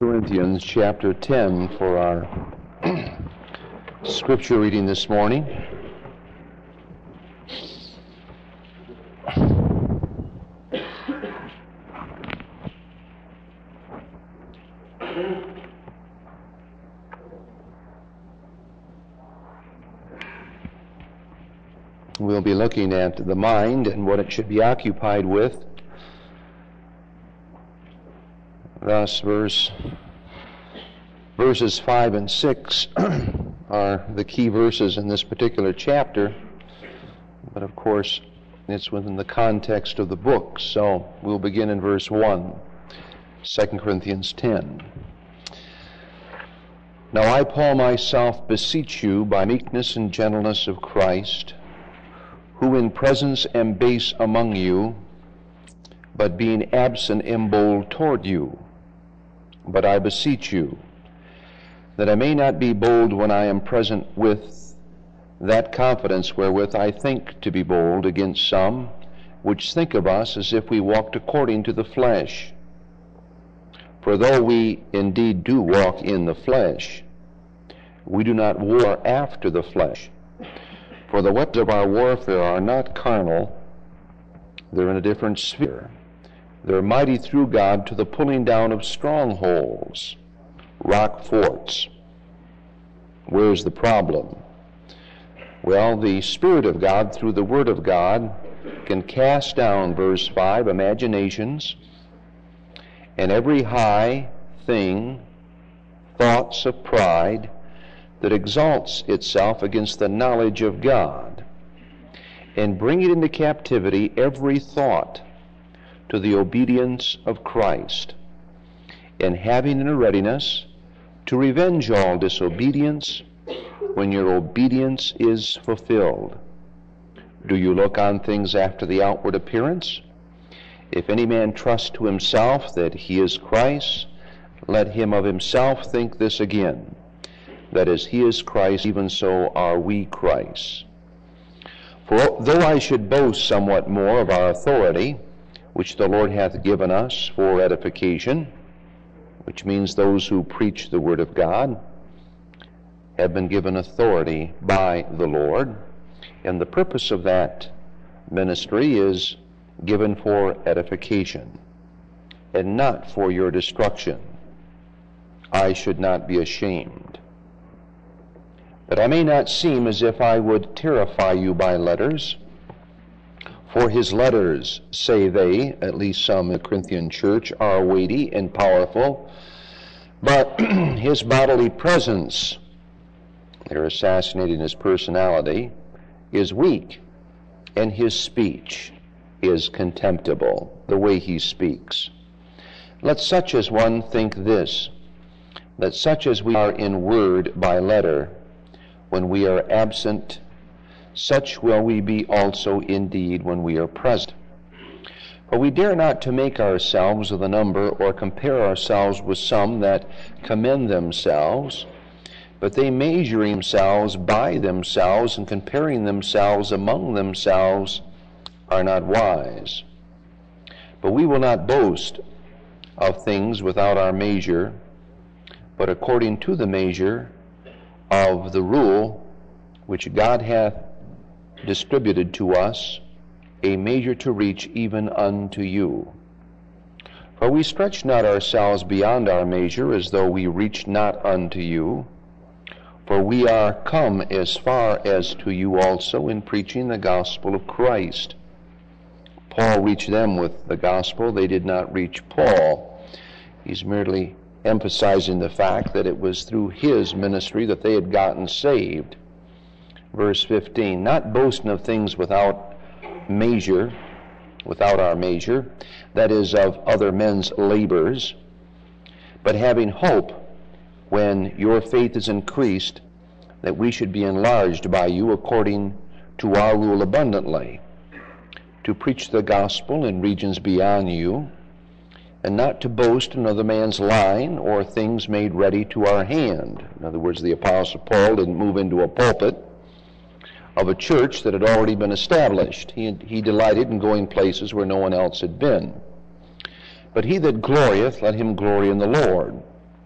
Corinthians chapter 10 for our scripture reading this morning. We'll be looking at the mind and what it should be occupied with. Thus, verses 5 and 6 are the key verses in this particular chapter, but of course it's within the context of the book. So we'll begin in verse 1, 2 Corinthians 10. Now I, Paul, myself beseech you by meekness and gentleness of Christ, who in presence am base among you, but being absent am bold toward you. But I beseech you, that I may not be bold when I am present with that confidence wherewith I think to be bold against some, which think of us as if we walked according to the flesh. For though we indeed do walk in the flesh, we do not war after the flesh. For the weapons of our warfare are not carnal, they're in a different sphere. They're mighty through God to the pulling down of strongholds, rock forts. Where's the problem? Well, the Spirit of God, through the Word of God, can cast down, verse 5, imaginations, and every high thing, thoughts of pride, that exalts itself against the knowledge of God, and bring it into captivity every thought to the obedience of Christ, and having in a readiness to revenge all disobedience when your obedience is fulfilled. Do you look on things after the outward appearance? If any man trust to himself that he is Christ, let him of himself think this again, that as he is Christ, even so are we Christ. For though I should boast somewhat more of our authority, which the Lord hath given us for edification, which means those who preach the Word of God have been given authority by the Lord, and the purpose of that ministry is given for edification and not for your destruction. I should not be ashamed. But I may not seem as if I would terrify you by letters, for his letters, say they, at least some in the Corinthian church, are weighty and powerful, but his bodily presence, they're assassinating his personality, is weak, and his speech is contemptible, the way he speaks. Let such as one think this, that such as we are in word by letter, when we are absent, such will we be also indeed when we are present. For we dare not to make ourselves of the number, or compare ourselves with some that commend themselves, but they measuring themselves by themselves, and comparing themselves among themselves, are not wise. But we will not boast of things without our measure, but according to the measure of the rule which God hath distributed to us, a measure to reach even unto you. For we stretch not ourselves beyond our measure, as though we reach not unto you. For we are come as far as to you also in preaching the gospel of Christ. Paul reached them with the gospel. They did not reach Paul. He's merely emphasizing the fact that it was through his ministry that they had gotten saved. Verse 15, not boasting of things without measure, without our measure, that is, of other men's labors, but having hope, when your faith is increased, that we should be enlarged by you according to our rule abundantly, to preach the gospel in regions beyond you, and not to boast in another man's line or things made ready to our hand. In other words, the Apostle Paul didn't move into a pulpit of a church that had already been established. He delighted in going places where no one else had been. But he that glorieth, let him glory in the Lord.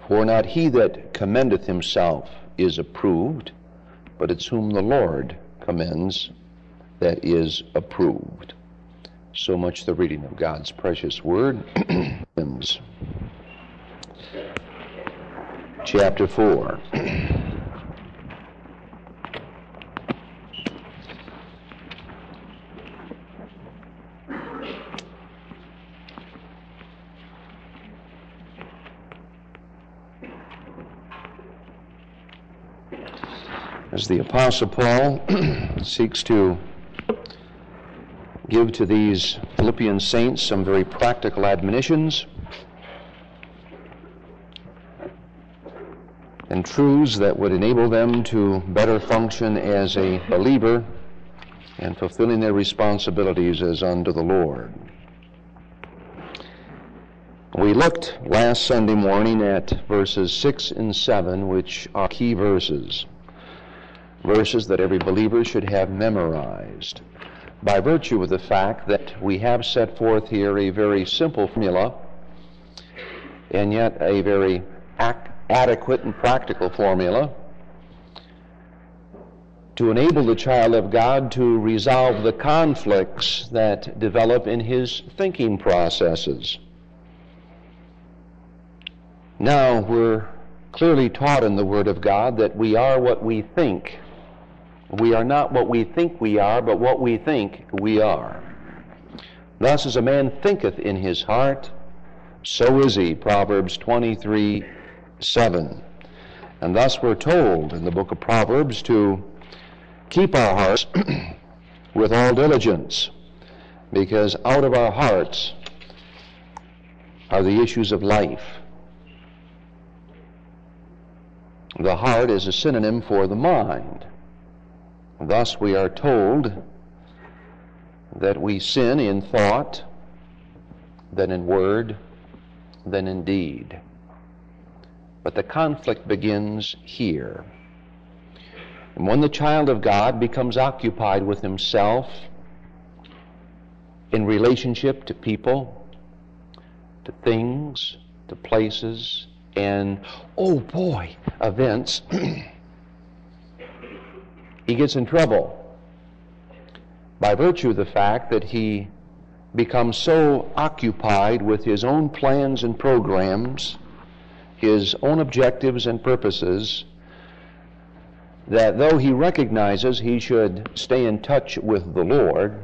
For not he that commendeth himself is approved, but it's whom the Lord commends that is approved. So much the reading of God's precious word. Chapter 4. As the Apostle Paul seeks to give to these Philippian saints some very practical admonitions and truths that would enable them to better function as a believer and fulfilling their responsibilities as unto the Lord. We looked last Sunday morning at verses 6 and 7, which are key verses that every believer should have memorized, by virtue of the fact that we have set forth here a very simple formula, and yet a very adequate and practical formula to enable the child of God to resolve the conflicts that develop in his thinking processes. Now, we're clearly taught in the Word of God that we are what we think. We are not what we think we are, but what we think we are. Thus, as a man thinketh in his heart, so is he. Proverbs 23:7. And thus we're told in the book of Proverbs to keep our hearts with all diligence, because out of our hearts are the issues of life. The heart is a synonym for the mind. Thus we are told that we sin in thought, then in word, then in deed. But the conflict begins here. And when the child of God becomes occupied with himself in relationship to people, to things, to places, and, events, he gets in trouble by virtue of the fact that he becomes so occupied with his own plans and programs, his own objectives and purposes, that though he recognizes he should stay in touch with the Lord,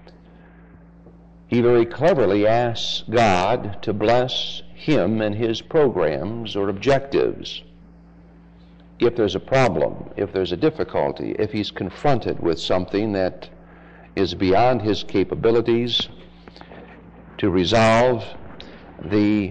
he very cleverly asks God to bless him and his programs or objectives. If there's a problem, if there's a difficulty, if he's confronted with something that is beyond his capabilities to resolve, the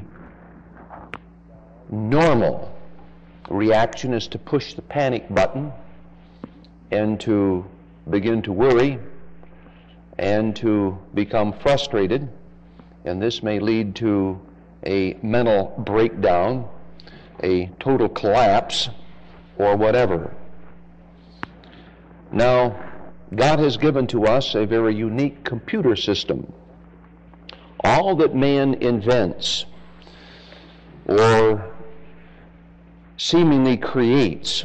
normal reaction is to push the panic button and to begin to worry and to become frustrated, and this may lead to a mental breakdown, a total collapse, or whatever. Now, God has given to us a very unique computer system. All that man invents or seemingly creates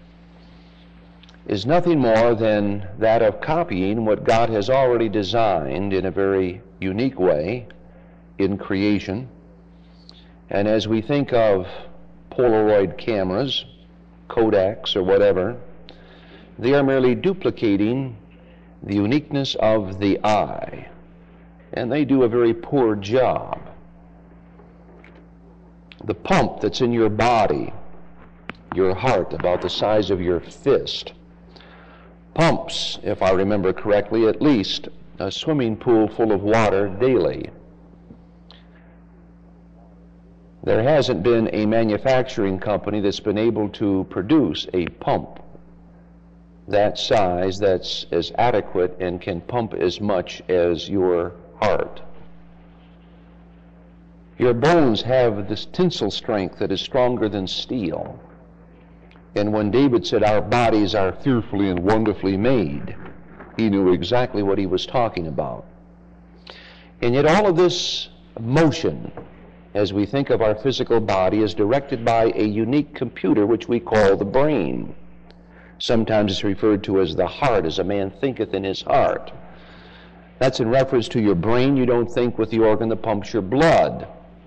is nothing more than that of copying what God has already designed in a very unique way in creation. And as we think of Polaroid cameras, Kodaks or whatever, they are merely duplicating the uniqueness of the eye, and they do a very poor job. The pump that's in your body, your heart, about the size of your fist, pumps, if I remember correctly, at least a swimming pool full of water daily. There hasn't been a manufacturing company that's been able to produce a pump that size that's as adequate and can pump as much as your heart. Your bones have this tensile strength that is stronger than steel. And when David said, "Our bodies are fearfully and wonderfully made," he knew exactly what he was talking about. And yet all of this motion as we think of our physical body, is directed by a unique computer which we call the brain. Sometimes it's referred to as the heart, as a man thinketh in his heart. That's in reference to your brain. You don't think with the organ that pumps your blood.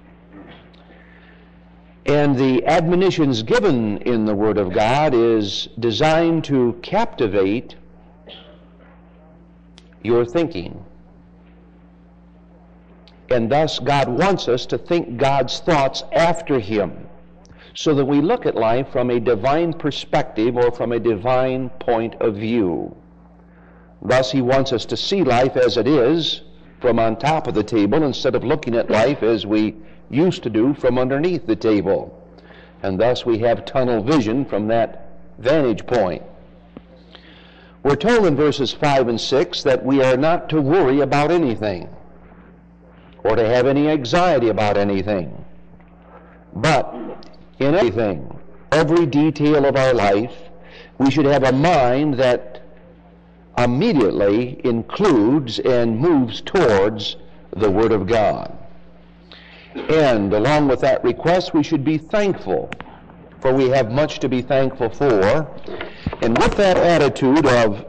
And the admonitions given in the Word of God is designed to captivate your thinking. And thus God wants us to think God's thoughts after Him, so that we look at life from a divine perspective or from a divine point of view. Thus He wants us to see life as it is from on top of the table, instead of looking at life as we used to do from underneath the table. And thus we have tunnel vision from that vantage point. We're told in verses 5 and 6 that we are not to worry about anything or to have any anxiety about anything. But in everything, every detail of our life, we should have a mind that immediately includes and moves towards the Word of God. And along with that request, we should be thankful, for we have much to be thankful for. And with that attitude of,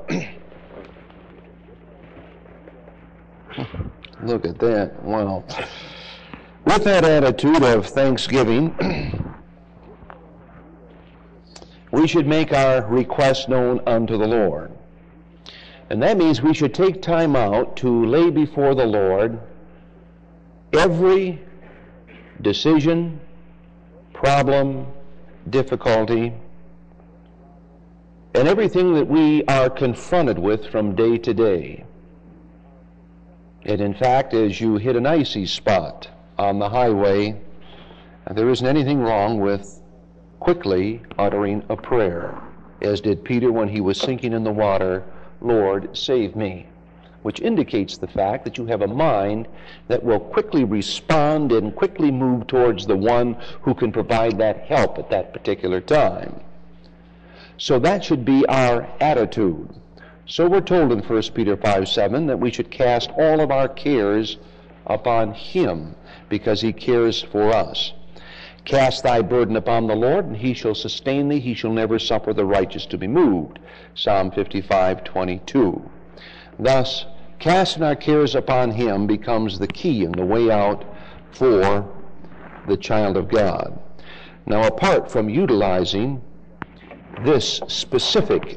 look at that, wow. With that attitude of thanksgiving, we should make our request known unto the Lord. And that means we should take time out to lay before the Lord every decision, problem, difficulty, and everything that we are confronted with from day to day. And in fact, as you hit an icy spot on the highway, there isn't anything wrong with quickly uttering a prayer, as did Peter when he was sinking in the water, Lord, save me, which indicates the fact that you have a mind that will quickly respond and quickly move towards the one who can provide that help at that particular time. So that should be our attitude. So we're told in 1 Peter 5:7 that we should cast all of our cares upon Him, because He cares for us. Cast thy burden upon the Lord, and He shall sustain thee. He shall never suffer the righteous to be moved. Psalm 55:22. Thus, casting our cares upon Him becomes the key and the way out for the child of God. Now, apart from utilizing this specific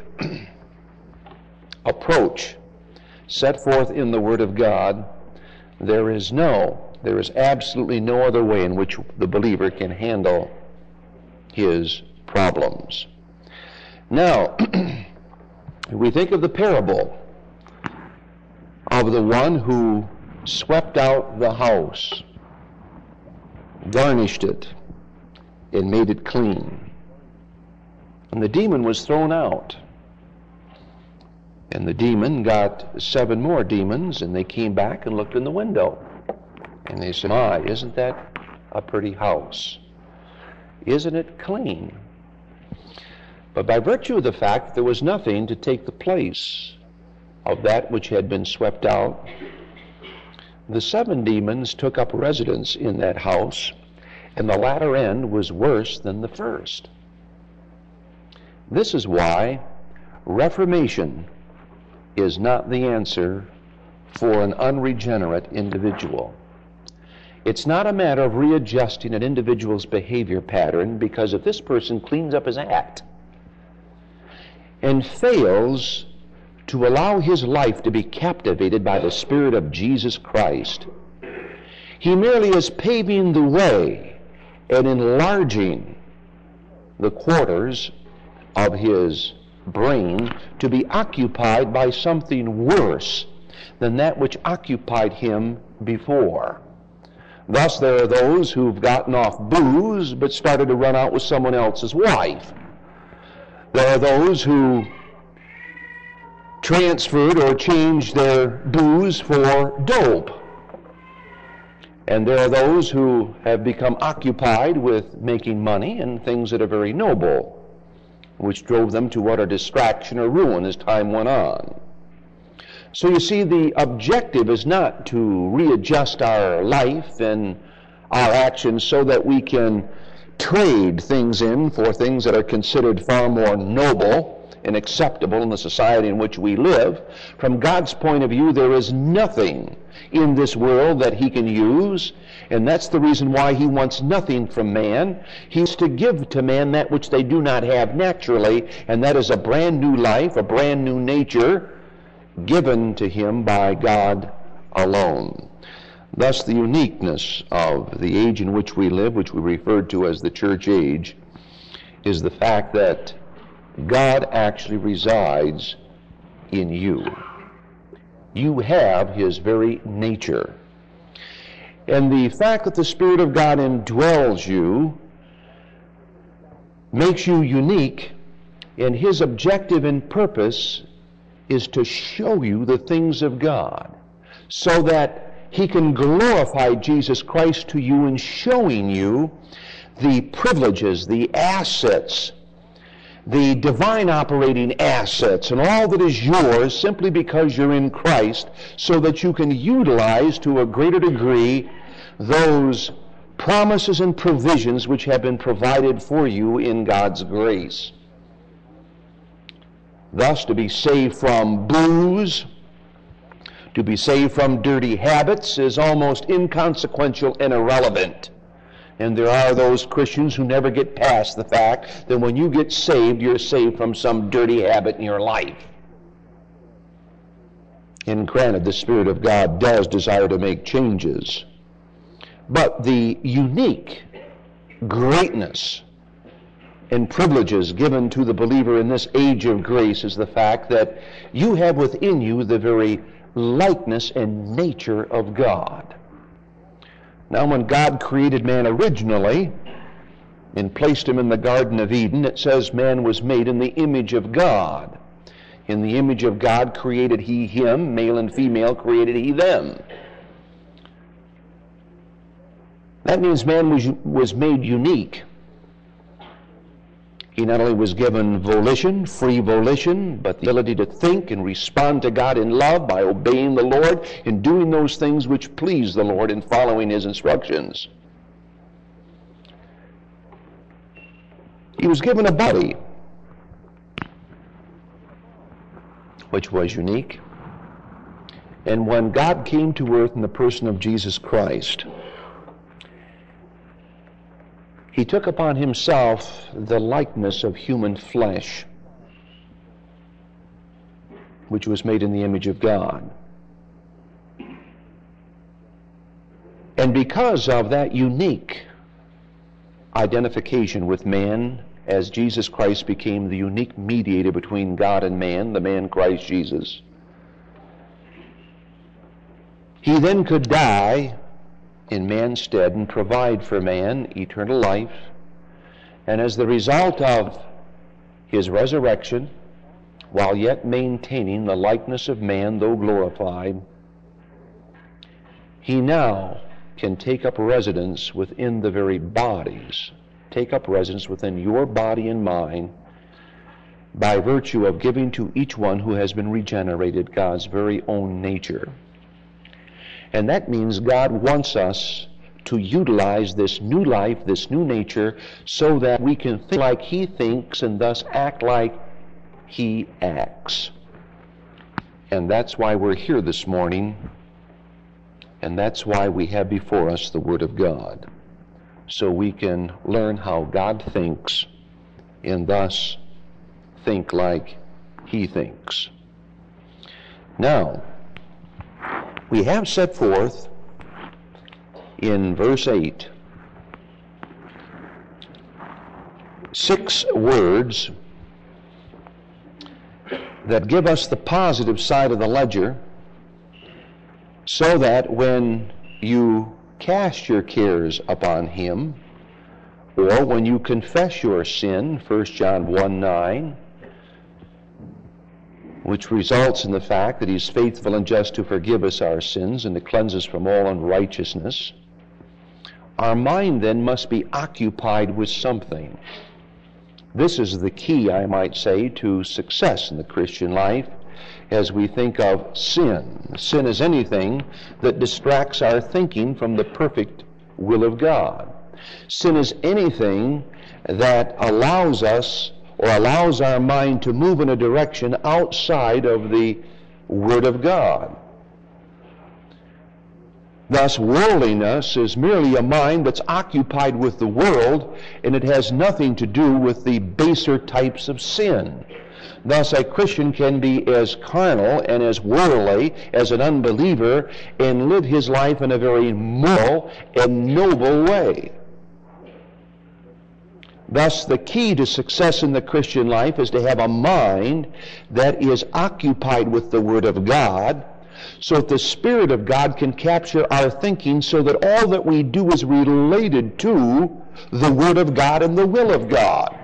approach set forth in the Word of God, there is absolutely no other way in which the believer can handle his problems. Now, we think of the parable of the one who swept out the house, garnished it, and made it clean. And the demon was thrown out. And the demon got 7 more demons, and they came back and looked in the window. And they said, my, isn't that a pretty house? Isn't it clean? But by virtue of the fact that there was nothing to take the place of that which had been swept out, the 7 demons took up residence in that house, and the latter end was worse than the first. This is why reformation is not the answer for an unregenerate individual. It's not a matter of readjusting an individual's behavior pattern, because if this person cleans up his act and fails to allow his life to be captivated by the Spirit of Jesus Christ, he merely is paving the way and enlarging the quarters of his brain to be occupied by something worse than that which occupied him before. Thus, there are those who've gotten off booze but started to run out with someone else's wife. There are those who transferred or changed their booze for dope. And there are those who have become occupied with making money and things that are very noble, which drove them to utter distraction or ruin as time went on. So you see, the objective is not to readjust our life and our actions so that we can trade things in for things that are considered far more noble and acceptable in the society in which we live. From God's point of view, there is nothing in this world that he can use, and that's the reason why he wants nothing from man. He wants to give to man that which they do not have naturally, and that is a brand new life, a brand new nature given to him by God alone. Thus, the uniqueness of the age in which we live, which we referred to as the church age, is the fact that God actually resides in you. You have his very nature. And the fact that the Spirit of God indwells you makes you unique, and his objective and purpose is to show you the things of God, so that he can glorify Jesus Christ to you in showing you the privileges, the assets, the divine operating assets, and all that is yours simply because you're in Christ, so that you can utilize to a greater degree those promises and provisions which have been provided for you in God's grace. Thus, to be saved from booze, to be saved from dirty habits is almost inconsequential and irrelevant. And there are those Christians who never get past the fact that when you get saved, you're saved from some dirty habit in your life. And granted, the Spirit of God does desire to make changes. But the unique greatness and privileges given to the believer in this age of grace is the fact that you have within you the very likeness and nature of God. Now, when God created man originally and placed him in the Garden of Eden, it says man was made in the image of God. In the image of God created he him, male and female created he them. That means man was made unique. He not only was given volition, free volition, but the ability to think and respond to God in love by obeying the Lord and doing those things which please the Lord and following his instructions. He was given a body which was unique. And when God came to earth in the person of Jesus Christ, he took upon himself the likeness of human flesh, which was made in the image of God. And because of that unique identification with man, as Jesus Christ became the unique mediator between God and man, the man Christ Jesus, he then could die in man's stead and provide for man eternal life. And as the result of his resurrection, while yet maintaining the likeness of man, though glorified, he now can take up residence within the very bodies, take up residence within your body and mine, by virtue of giving to each one who has been regenerated God's very own nature. And that means God wants us to utilize this new life, this new nature, so that we can think like he thinks and thus act like he acts. And that's why we're here this morning, and that's why we have before us the Word of God, so we can learn how God thinks and thus think like he thinks. Now, we have set forth in verse 8 6 words that give us the positive side of the ledger, so that when you cast your cares upon him, or when you confess your sin, 1 John 1:9, which results in the fact that he's faithful and just to forgive us our sins and to cleanse us from all unrighteousness, our mind then must be occupied with something. This is the key, I might say, to success in the Christian life as we think of sin. Sin is anything that distracts our thinking from the perfect will of God. Sin is anything that allows us or allows our mind to move in a direction outside of the Word of God. Thus, worldliness is merely a mind that's occupied with the world, and it has nothing to do with the baser types of sin. Thus, a Christian can be as carnal and as worldly as an unbeliever and live his life in a very moral and noble way. Thus, the key to success in the Christian life is to have a mind that is occupied with the Word of God, so that the Spirit of God can capture our thinking so that all that we do is related to the Word of God and the will of God.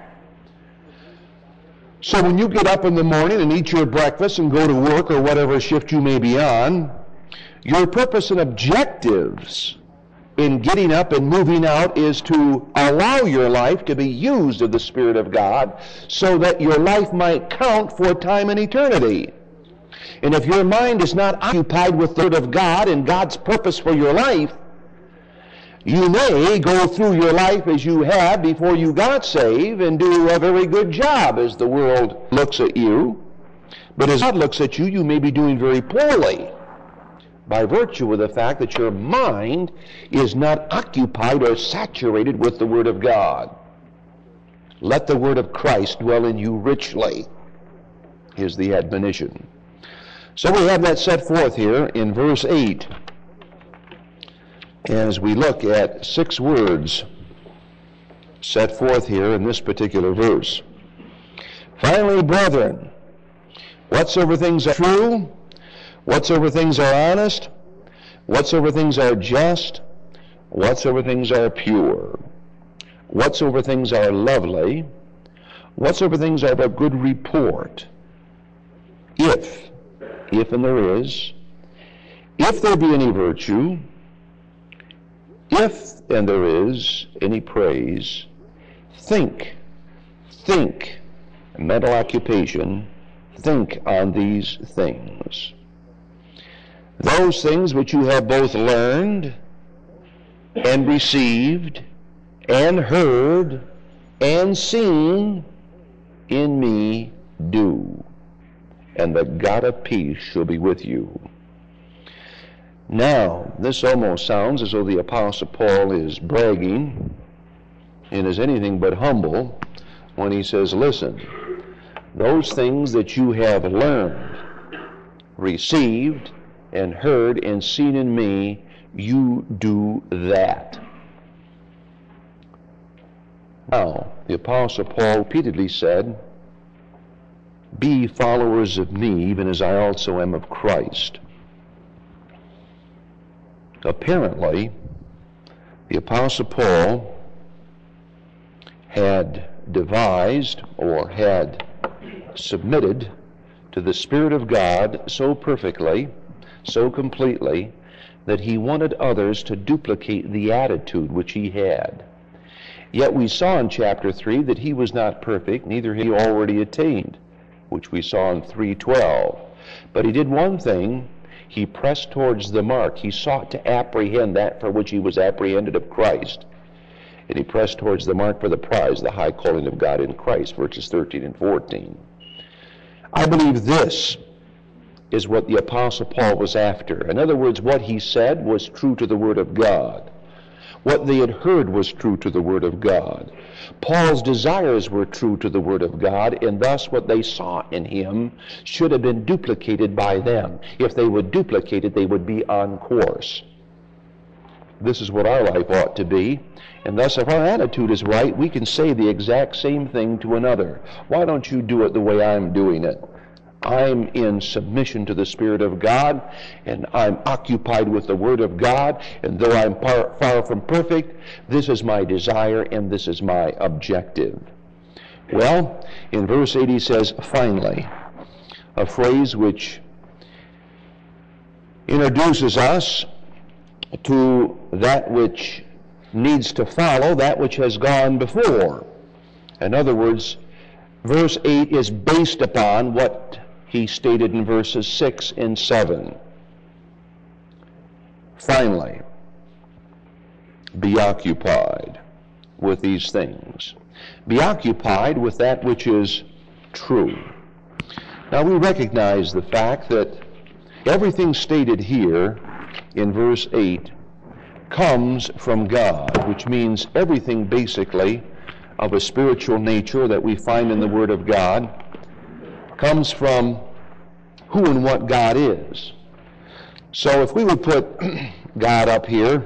So when you get up in the morning and eat your breakfast and go to work or whatever shift you may be on, your purpose and objectives in getting up and moving out is to allow your life to be used of the Spirit of God so that your life might count for time and eternity. And if your mind is not occupied with the Word of God and God's purpose for your life, you may go through your life as you have before you got saved and do a very good job as the world looks at you. But as God looks at you, you may be doing very poorly by virtue of the fact that your mind is not occupied or saturated with the Word of God. Let the Word of Christ dwell in you richly, is the admonition. So we have that set forth here in verse 8 as we look at 6 words set forth here in this particular verse. Finally, brethren, whatsoever things are true, whatsoever things are honest, whatsoever things are just, whatsoever things are pure, whatsoever things are lovely, whatsoever things are of good report, if and there is, if there be any virtue, if and there is any praise, think, mental occupation, think on these things. Those things which you have both learned and received and heard and seen in me do, and the God of peace shall be with you. Now, this almost sounds as though the Apostle Paul is bragging and is anything but humble when he says, listen, those things that you have learned, received, and heard and seen in me, you do that. Now, the Apostle Paul repeatedly said, be followers of me, even as I also am of Christ. Apparently, the Apostle Paul had devised or had submitted to the Spirit of God so perfectly, so completely, that he wanted others to duplicate the attitude which he had. Yet we saw in chapter 3 that he was not perfect, neither had he already attained, which we saw in 3:12. But he did one thing. He pressed towards the mark. He sought to apprehend that for which he was apprehended of Christ. And he pressed towards the mark for the prize, the high calling of God in Christ, verses 13 and 14. I believe this is what the Apostle Paul was after. In other words, what he said was true to the Word of God. What they had heard was true to the Word of God. Paul's desires were true to the Word of God, and thus what they saw in him should have been duplicated by them. If they would duplicate it, they would be on course. This is what our life ought to be, and thus if our attitude is right, we can say the exact same thing to another. Why don't you do it the way I'm doing it? I'm in submission to the Spirit of God, and I'm occupied with the Word of God, and though I'm far from perfect, this is my desire and this is my objective. Well, in verse 8 he says, finally, a phrase which introduces us to that which needs to follow, that which has gone before. In other words, verse 8 is based upon what he stated in verses 6 and 7. Finally, Be occupied with these things. Be occupied with that which is true. Now we recognize the fact that everything stated here in verse 8 comes from God, which means everything basically of a spiritual nature that we find in the Word of God comes from who and what God is. So if we would put God up here,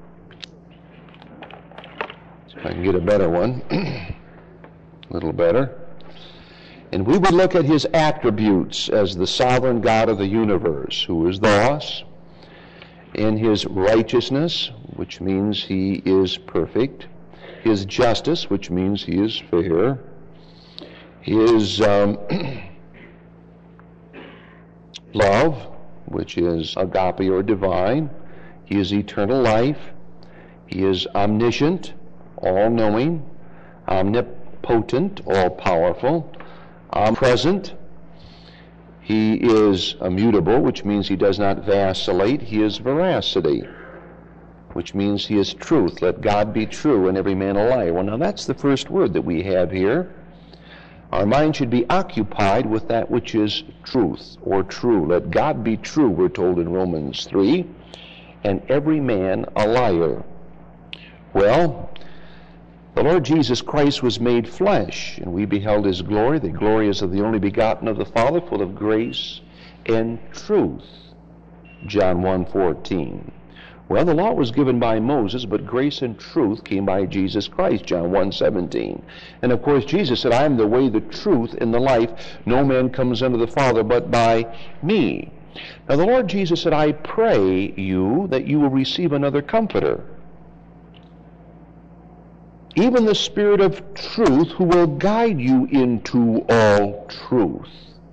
see if I can get a better one, a little better, and we would look at his attributes as the sovereign God of the universe, who is thus, in his righteousness, which means he is perfect, his justice, which means he is fair, his love, which is agape or divine, he is eternal life, he is omniscient, all-knowing, omnipotent, all-powerful, omnipresent, he is immutable, which means he does not vacillate, he is veracity, which means he is truth. Let God be true and every man a liar. Well, now that's the first word that we have here. Our mind should be occupied with that which is truth or true. Let God be true, we're told in Romans 3, and every man a liar. Well, the Lord Jesus Christ was made flesh, and we beheld his glory. The glory is of the only begotten of the Father, full of grace and truth. John 1:14. Well, the law was given by Moses, but grace and truth came by Jesus Christ, John 1:17. And of course, Jesus said, I am the way, the truth, and the life. No man comes unto the Father but by me. Now, the Lord Jesus said, I pray you that you will receive another comforter, even the Spirit of truth, who will guide you into all truth.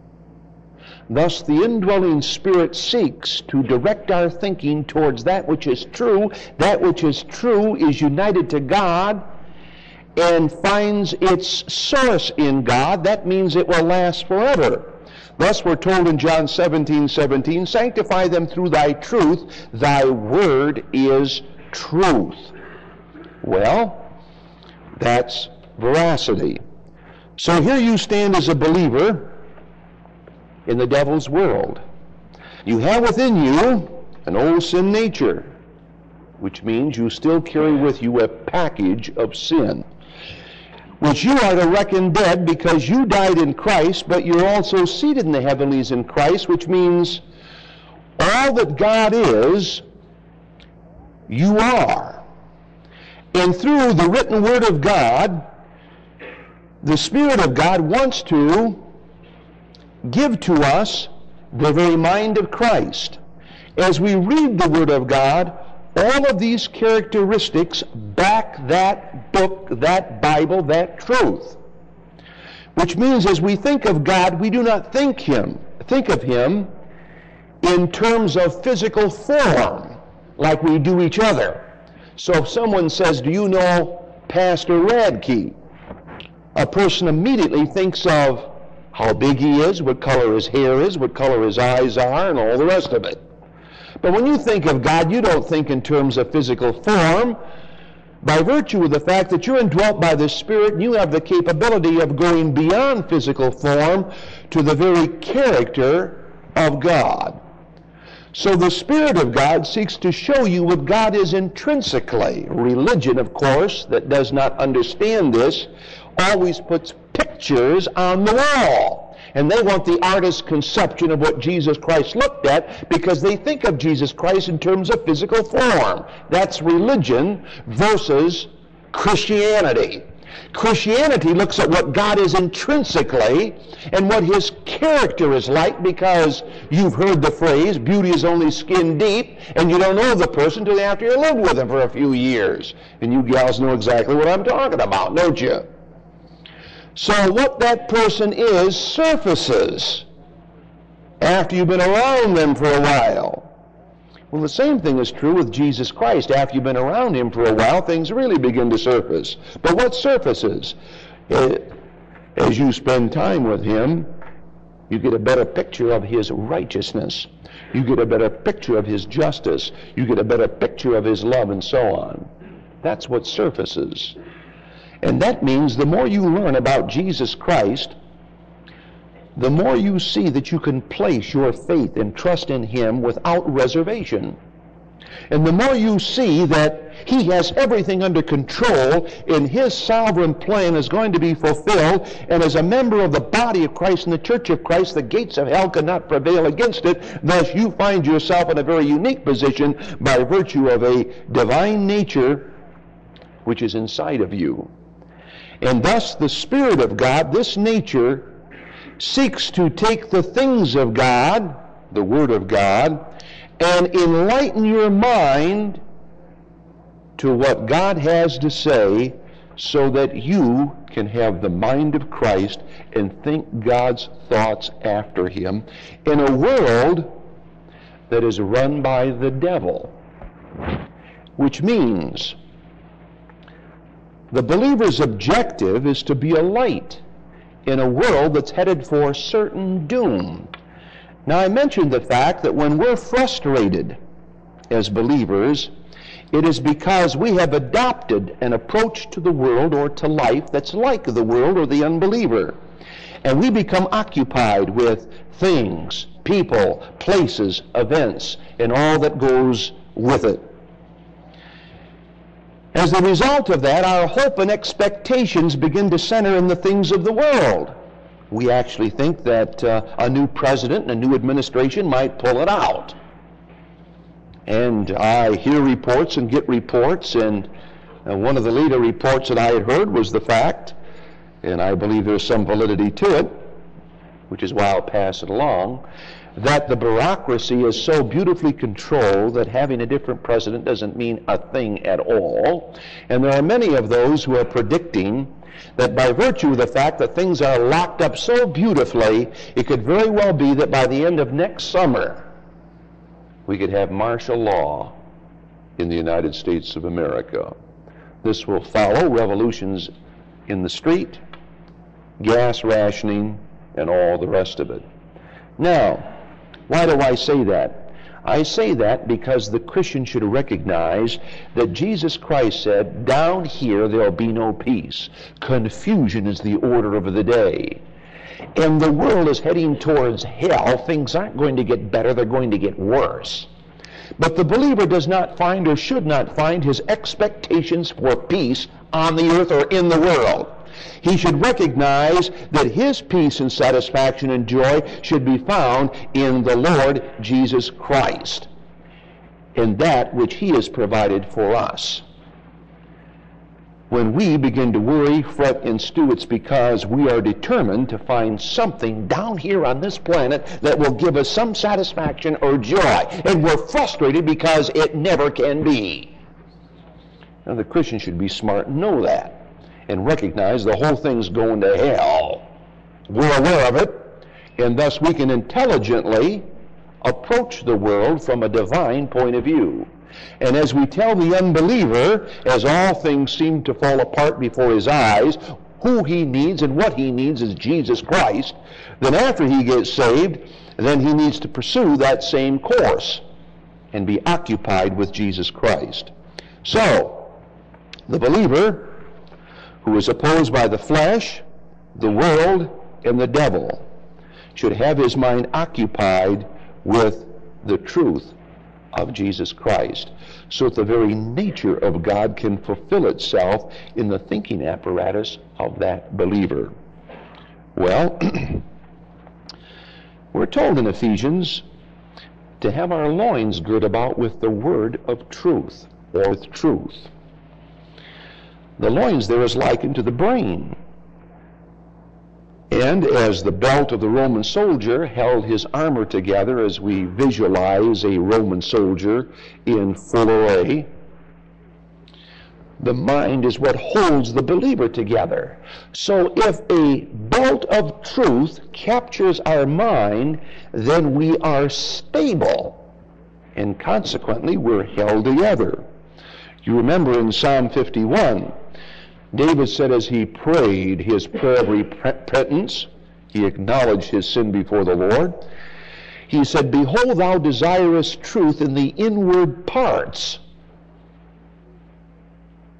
Thus, the indwelling Spirit seeks to direct our thinking towards that which is true. That which is true is united to God and finds its source in God. That means it will last forever. Thus, we're told in John 17:17, sanctify them through thy truth. Thy word is truth. Well, that's veracity. So here you stand as a believer in the devil's world. You have within you an old sin nature, which means you still carry with you a package of sin, which you are to reckon dead because you died in Christ, but you're also seated in the heavenlies in Christ, which means all that God is, you are. And through the written word of God, the Spirit of God wants to give to us the very mind of Christ. As we read the Word of God, all of these characteristics back that book, that Bible, that truth. Which means as we think of God, we do not think of Him in terms of physical form like we do each other. So if someone says, do you know Pastor Radke? A person immediately thinks of how big he is, what color his hair is, what color his eyes are, and all the rest of it. But when you think of God, you don't think in terms of physical form. By virtue of the fact that you're indwelt by the Spirit, you have the capability of going beyond physical form to the very character of God. So the Spirit of God seeks to show you what God is intrinsically. Religion, of course, that does not understand this, always puts pictures on the wall. And they want the artist's conception of what Jesus Christ looked at because they think of Jesus Christ in terms of physical form. That's religion versus Christianity. Christianity looks at what God is intrinsically and what His character is like, because you've heard the phrase, beauty is only skin deep, and you don't know the person until after you lived with him for a few years. And you gals know exactly what I'm talking about, don't you? So what that person is surfaces after you've been around them for a while. Well, the same thing is true with Jesus Christ. After you've been around Him for a while, things really begin to surface. But what surfaces? As you spend time with Him, you get a better picture of His righteousness. You get a better picture of His justice. You get a better picture of His love, and so on. That's what surfaces. And that means the more you learn about Jesus Christ, the more you see that you can place your faith and trust in Him without reservation. And the more you see that He has everything under control and His sovereign plan is going to be fulfilled, and as a member of the body of Christ and the church of Christ, the gates of hell cannot prevail against it. Thus you find yourself in a very unique position by virtue of a divine nature which is inside of you. And thus the Spirit of God, this nature, seeks to take the things of God, the Word of God, and enlighten your mind to what God has to say so that you can have the mind of Christ and think God's thoughts after Him in a world that is run by the devil. Which means the believer's objective is to be a light in a world that's headed for certain doom. Now, I mentioned the fact that when we're frustrated as believers, it is because we have adopted an approach to the world or to life that's like the world or the unbeliever. And we become occupied with things, people, places, events, and all that goes with it. As a result of that, our hope and expectations begin to center in the things of the world. We actually think that a new president and a new administration might pull it out. And I hear reports and get reports, and one of the leader reports that I had heard was the fact, and I believe there's some validity to it, which is why I'll pass it along, that the bureaucracy is so beautifully controlled that having a different president doesn't mean a thing at all. And there are many of those who are predicting that by virtue of the fact that things are locked up so beautifully, it could very well be that by the end of next summer, we could have martial law in the United States of America. This will follow revolutions in the street, gas rationing, and all the rest of it. Now, why do I say that? I say that because the Christian should recognize that Jesus Christ said, down here there'll be no peace. Confusion is the order of the day. And the world is heading towards hell. Things aren't going to get better, they're going to get worse. But the believer does not find or should not find his expectations for peace on the earth or in the world. He should recognize that his peace and satisfaction and joy should be found in the Lord Jesus Christ, in that which He has provided for us. When we begin to worry, fret, and stew, it's because we are determined to find something down here on this planet that will give us some satisfaction or joy. And we're frustrated because it never can be. Now, the Christian should be smart and know that, and recognize the whole thing's going to hell. We're aware of it, and thus we can intelligently approach the world from a divine point of view. And as we tell the unbeliever, as all things seem to fall apart before his eyes, who he needs and what he needs is Jesus Christ, then after he gets saved, then he needs to pursue that same course and be occupied with Jesus Christ. So, the believer, who is opposed by the flesh, the world, and the devil, should have his mind occupied with the truth of Jesus Christ, so that the very nature of God can fulfill itself in the thinking apparatus of that believer. Well, we're told in Ephesians to have our loins girt about with the word of truth, or with truth. The loins there is likened to the brain. And as the belt of the Roman soldier held his armor together, as we visualize a Roman soldier in full array, the mind is what holds the believer together. So if a belt of truth captures our mind, then we are stable, and consequently we're held together. You remember in Psalm 51, David said as he prayed his prayer of repentance, he acknowledged his sin before the Lord. He said, "Behold, thou desirest truth in the inward parts,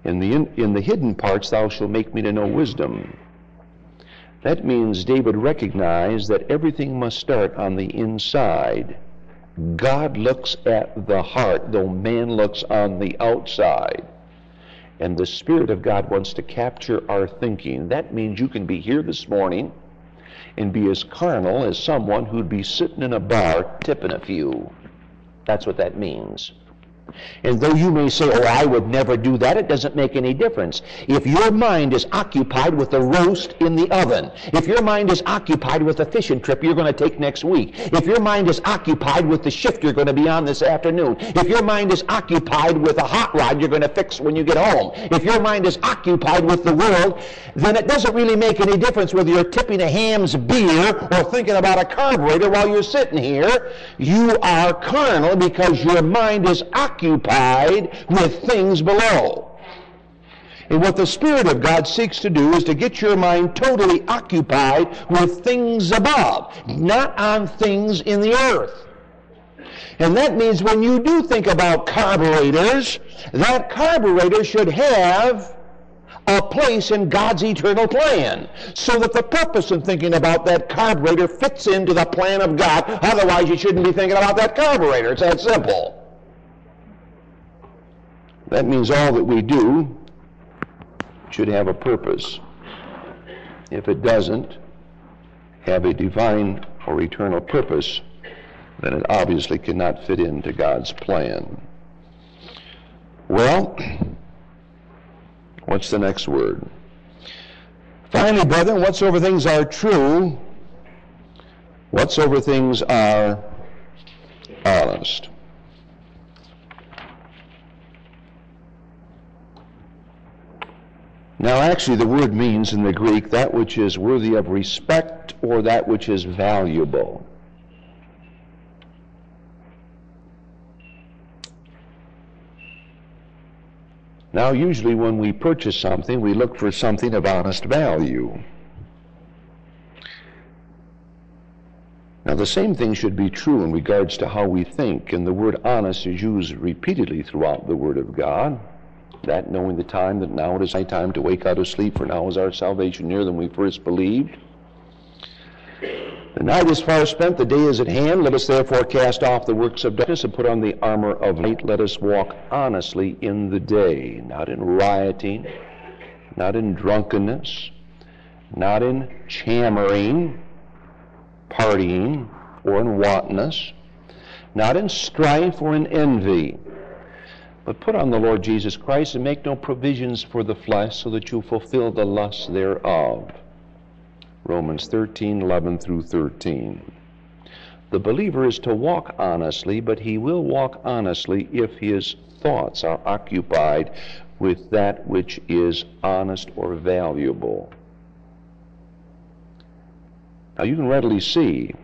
In the hidden parts thou shalt make me to know wisdom. That means David recognized that everything must start on the inside. God looks at the heart, though man looks on the outside. And the Spirit of God wants to capture our thinking. That means you can be here this morning and be as carnal as someone who'd be sitting in a bar tipping a few. That's what that means. And though you may say, oh, I would never do that, it doesn't make any difference. If your mind is occupied with the roast in the oven, if your mind is occupied with the fishing trip you're going to take next week, if your mind is occupied with the shift you're going to be on this afternoon, if your mind is occupied with a hot rod you're going to fix when you get home, if your mind is occupied with the world, then it doesn't really make any difference whether you're tipping a Ham's beer or thinking about a carburetor while you're sitting here. You are carnal because your mind is occupied with things below. And what the Spirit of God seeks to do is to get your mind totally occupied with things above, not on things in the earth. And that means when you do think about carburetors, that carburetor should have a place in God's eternal plan, so that the purpose in thinking about that carburetor fits into the plan of God. Otherwise, you shouldn't be thinking about that carburetor. It's that simple. That means all that we do should have a purpose. If it doesn't have a divine or eternal purpose, then it obviously cannot fit into God's plan. Well, what's the next word? Finally, brethren, whatsoever things are true, whatsoever things are honest. Now, actually, the word means in the Greek that which is worthy of respect or that which is valuable. Now, usually when we purchase something, we look for something of honest value. Now, the same thing should be true in regards to how we think, and the word honest is used repeatedly throughout the Word of God. That knowing the time, that now it is high time to wake out of sleep, for now is our salvation nearer than we first believed. The night is far spent, the day is at hand. Let us therefore cast off the works of darkness and put on the armor of light. Let us walk honestly in the day, not in rioting, not in drunkenness, not in chammering, partying, or in wantonness, not in strife or in envy. But put on the Lord Jesus Christ and make no provisions for the flesh so that you fulfill the lusts thereof. Romans 13:11 through 13. The believer is to walk honestly, but he will walk honestly if his thoughts are occupied with that which is honest or valuable. Now you can readily see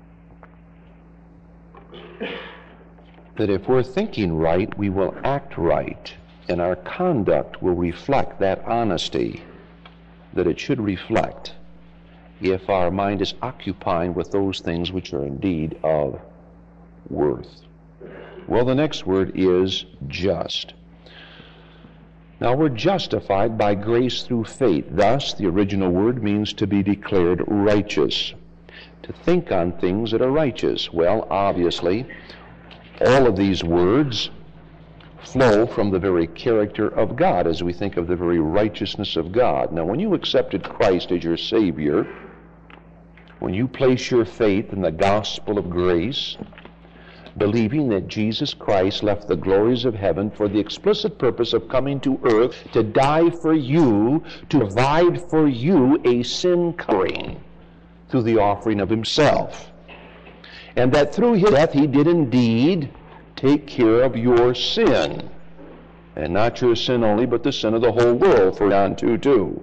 that if we're thinking right, we will act right, and our conduct will reflect that honesty that it should reflect if our mind is occupying with those things which are indeed of worth. Well, the next word is just. Now, we're justified by grace through faith. Thus, the original word means to be declared righteous, to think on things that are righteous. Well, obviously, all of these words flow from the very character of God as we think of the very righteousness of God. Now, when you accepted Christ as your Savior, when you place your faith in the gospel of grace, believing that Jesus Christ left the glories of heaven for the explicit purpose of coming to earth to die for you, to provide for you a sin covering through the offering of himself, and that through his death he did indeed take care of your sin, and not your sin only, but the sin of the whole world, for John 2:2.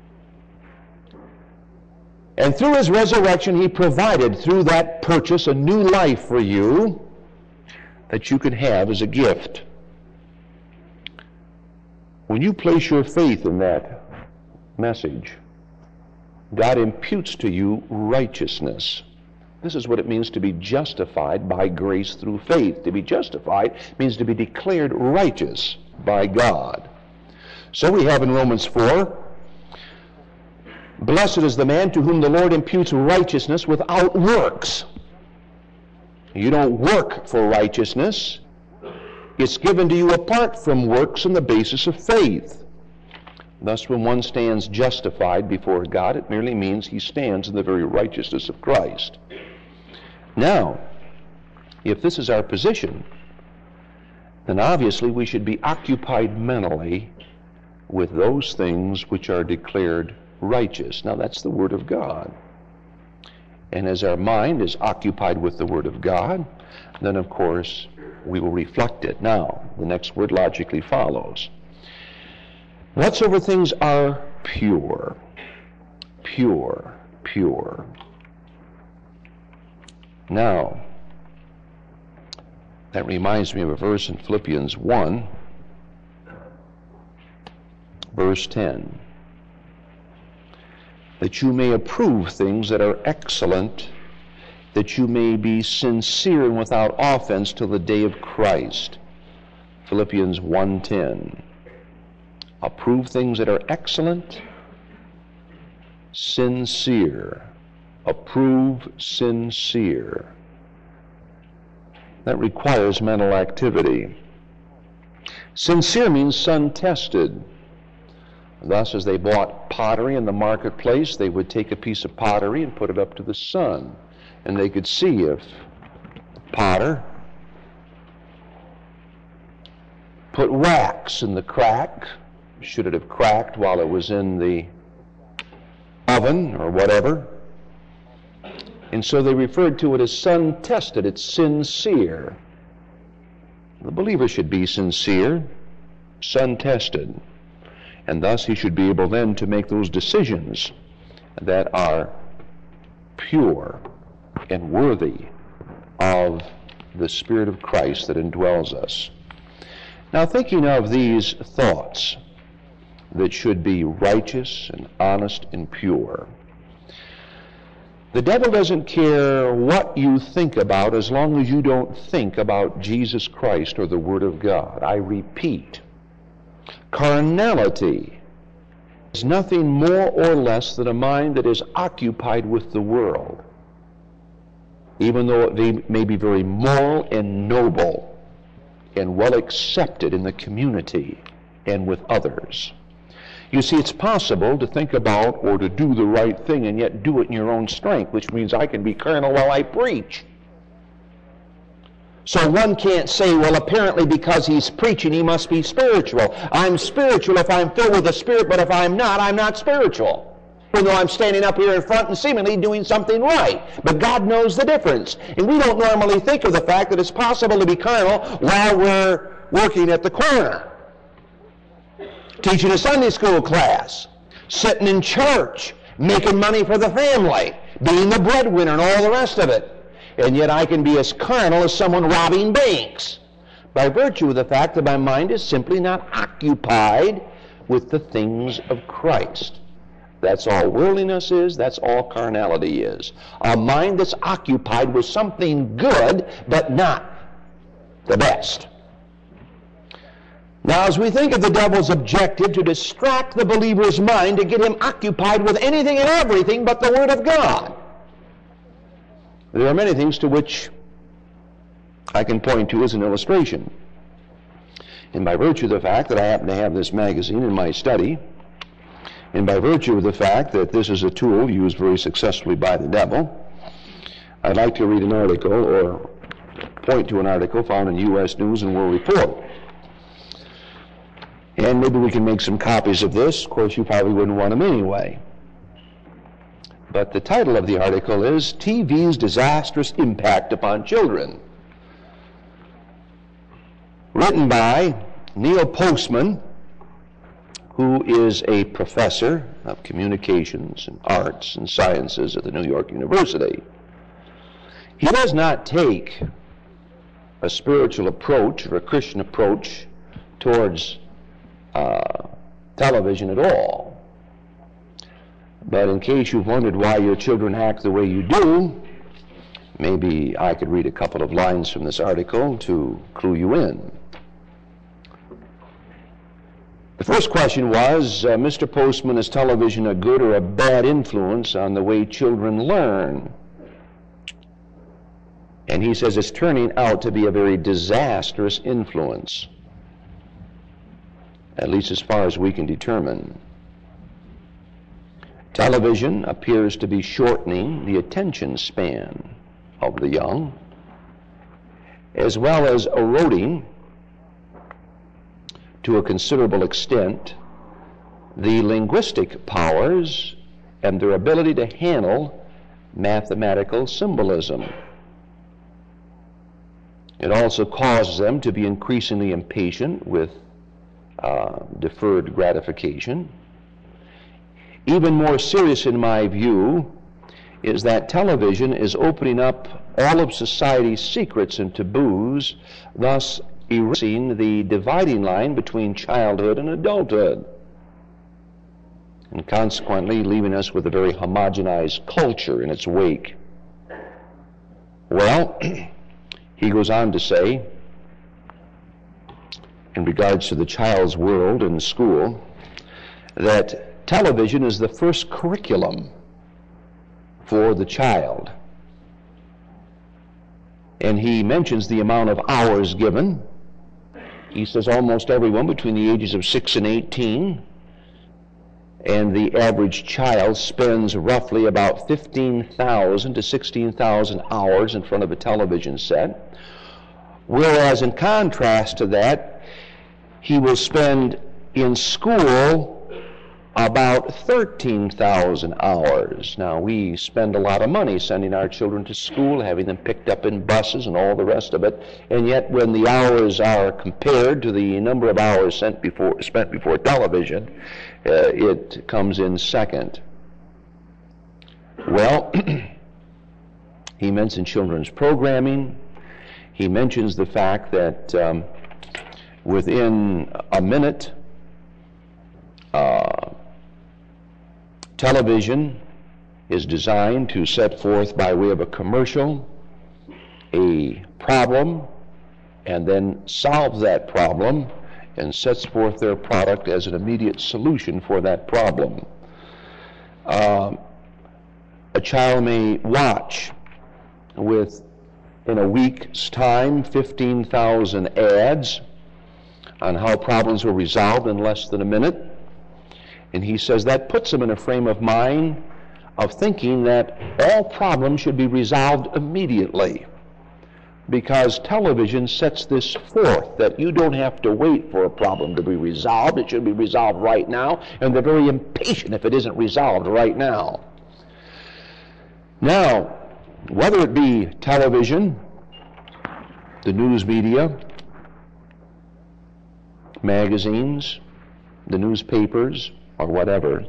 And through his resurrection, he provided through that purchase a new life for you that you could have as a gift. When you place your faith in that message, God imputes to you righteousness. This is what it means to be justified by grace through faith. To be justified means to be declared righteous by God. So we have in Romans 4, blessed is the man to whom the Lord imputes righteousness without works. You don't work for righteousness. It's given to you apart from works on the basis of faith. Thus, when one stands justified before God, it merely means he stands in the very righteousness of Christ. Now, if this is our position, then obviously we should be occupied mentally with those things which are declared righteous. Now, that's the Word of God. And as our mind is occupied with the Word of God, then, of course, we will reflect it. Now, the next word logically follows. Whatsoever things are pure, pure, pure. Now, that reminds me of a verse in Philippians 1, verse 10. That you may approve things that are excellent, that you may be sincere and without offense till the day of Christ. Philippians 1:10. Approve things that are excellent, sincere. Approve, sincere. That requires mental activity. Sincere means sun-tested. Thus, as they bought pottery in the marketplace, they would take a piece of pottery and put it up to the sun. And they could see if the potter put wax in the crack. Should it have cracked while it was in the oven or whatever? And so they referred to it as sun-tested. It's sincere. The believer should be sincere, sun-tested. And thus he should be able then to make those decisions that are pure and worthy of the Spirit of Christ that indwells us. Now, thinking of these thoughts that should be righteous and honest and pure, the devil doesn't care what you think about as long as you don't think about Jesus Christ or the Word of God. I repeat, carnality is nothing more or less than a mind that is occupied with the world, even though it may be very moral and noble and well accepted in the community and with others. You see, it's possible to think about or to do the right thing and yet do it in your own strength, which means I can be carnal while I preach. So one can't say, well, apparently because he's preaching, he must be spiritual. I'm spiritual if I'm filled with the Spirit, but if I'm not spiritual. Even though I'm standing up here in front and seemingly doing something right. But God knows the difference. And we don't normally think of the fact that it's possible to be carnal while we're working at the corner, teaching a Sunday school class, sitting in church, making money for the family, being the breadwinner and all the rest of it. And yet I can be as carnal as someone robbing banks by virtue of the fact that my mind is simply not occupied with the things of Christ. That's all worldliness is, that's all carnality is. A mind that's occupied with something good, but not the best. Now, as we think of the devil's objective to distract the believer's mind, to get him occupied with anything and everything but the Word of God, there are many things to which I can point to as an illustration. And by virtue of the fact that I happen to have this magazine in my study, and by virtue of the fact that this is a tool used very successfully by the devil, I'd like to read an article or point to an article found in U.S. News and World Report. And maybe we can make some copies of this. Of course, you probably wouldn't want them anyway. But the title of the article is TV's Disastrous Impact Upon Children. Written by Neil Postman, who is a professor of communications and arts and sciences at the New York University. He does not take a spiritual approach or a Christian approach towards television at all. But in case you've wondered why your children act the way you do, maybe I could read a couple of lines from this article to clue you in. The first question was, Mr. Postman, is television a good or a bad influence on the way children learn? And he says it's turning out to be a very disastrous influence, at least as far as we can determine. Television appears to be shortening the attention span of the young, as well as eroding, to a considerable extent, the linguistic powers and their ability to handle mathematical symbolism. It also causes them to be increasingly impatient with deferred gratification. Even more serious, in my view, is that television is opening up all of society's secrets and taboos, thus erasing the dividing line between childhood and adulthood, and consequently leaving us with a very homogenized culture in its wake. Well, he goes on to say, in regards to the child's world in school, that television is the first curriculum for the child. And he mentions the amount of hours given. He says almost everyone between the ages of 6 and 18, and the average child spends roughly about 15,000 to 16,000 hours in front of a television set. Whereas in contrast to that, he will spend in school about 13,000 hours. Now, we spend a lot of money sending our children to school, having them picked up in buses and all the rest of it, and yet when the hours are compared to the number of hours spent before television, it comes in second. Well, he mentions children's programming. He mentions the fact that within a minute, television is designed to set forth by way of a commercial a problem, and then solve that problem and sets forth their product as an immediate solution for that problem. A child may watch in a week's time 15,000 ads on how problems were resolved in less than a minute. And he says that puts them in a frame of mind of thinking that all problems should be resolved immediately, because television sets this forth, that you don't have to wait for a problem to be resolved. It should be resolved right now, and they're very impatient if it isn't resolved right now. Now, whether it be television, the news media, magazines, the newspapers, or whatever,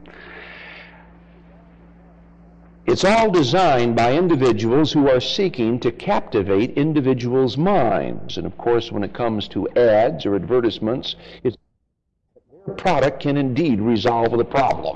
it's all designed by individuals who are seeking to captivate individuals' minds. And of course, when it comes to ads or advertisements, their product can indeed resolve the problem.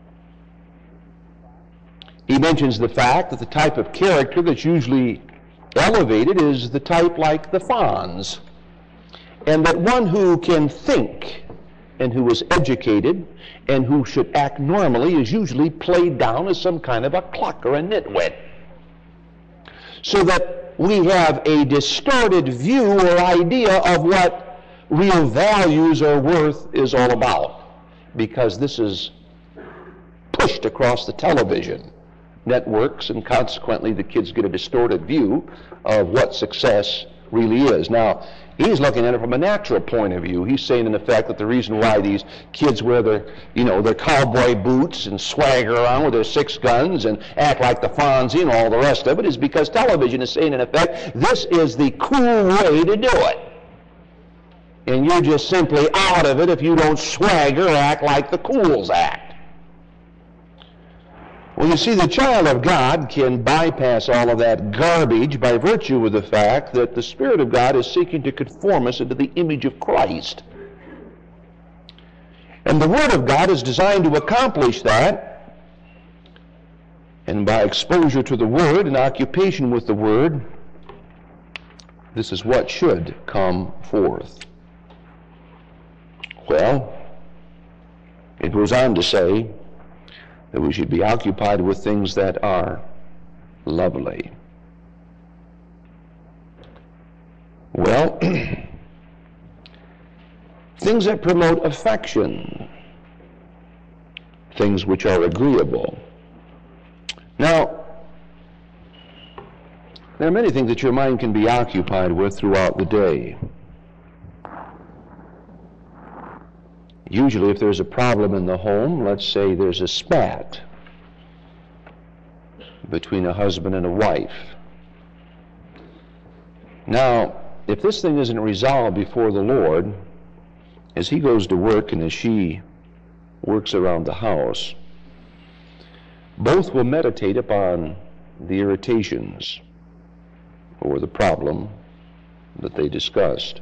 He mentions the fact that the type of character that's usually elevated is the type like the Fonz, and that one who can think and who is educated and who should act normally is usually played down as some kind of a cluck or a nitwit. So that we have a distorted view or idea of what real values or worth is all about, because this is pushed across the television networks, and consequently the kids get a distorted view of what success really is. Now, he's looking at it from a natural point of view. He's saying, in effect, that the reason why these kids wear their cowboy boots and swagger around with their 6 guns and act like the Fonzie and all the rest of it is because television is saying, in effect, this is the cool way to do it. And you're just simply out of it if you don't swagger or act like the cools act. Well, you see, the child of God can bypass all of that garbage by virtue of the fact that the Spirit of God is seeking to conform us into the image of Christ. And the Word of God is designed to accomplish that. And by exposure to the Word and occupation with the Word, this is what should come forth. Well, It goes on to say that we should be occupied with things that are lovely. Well, things that promote affection, things which are agreeable. Now, there are many things that your mind can be occupied with throughout the day. Usually, if there's a problem in the home, let's say there's a spat between a husband and a wife. Now, if this thing isn't resolved before the Lord, as he goes to work and as she works around the house, both will meditate upon the irritations or the problem that they discussed.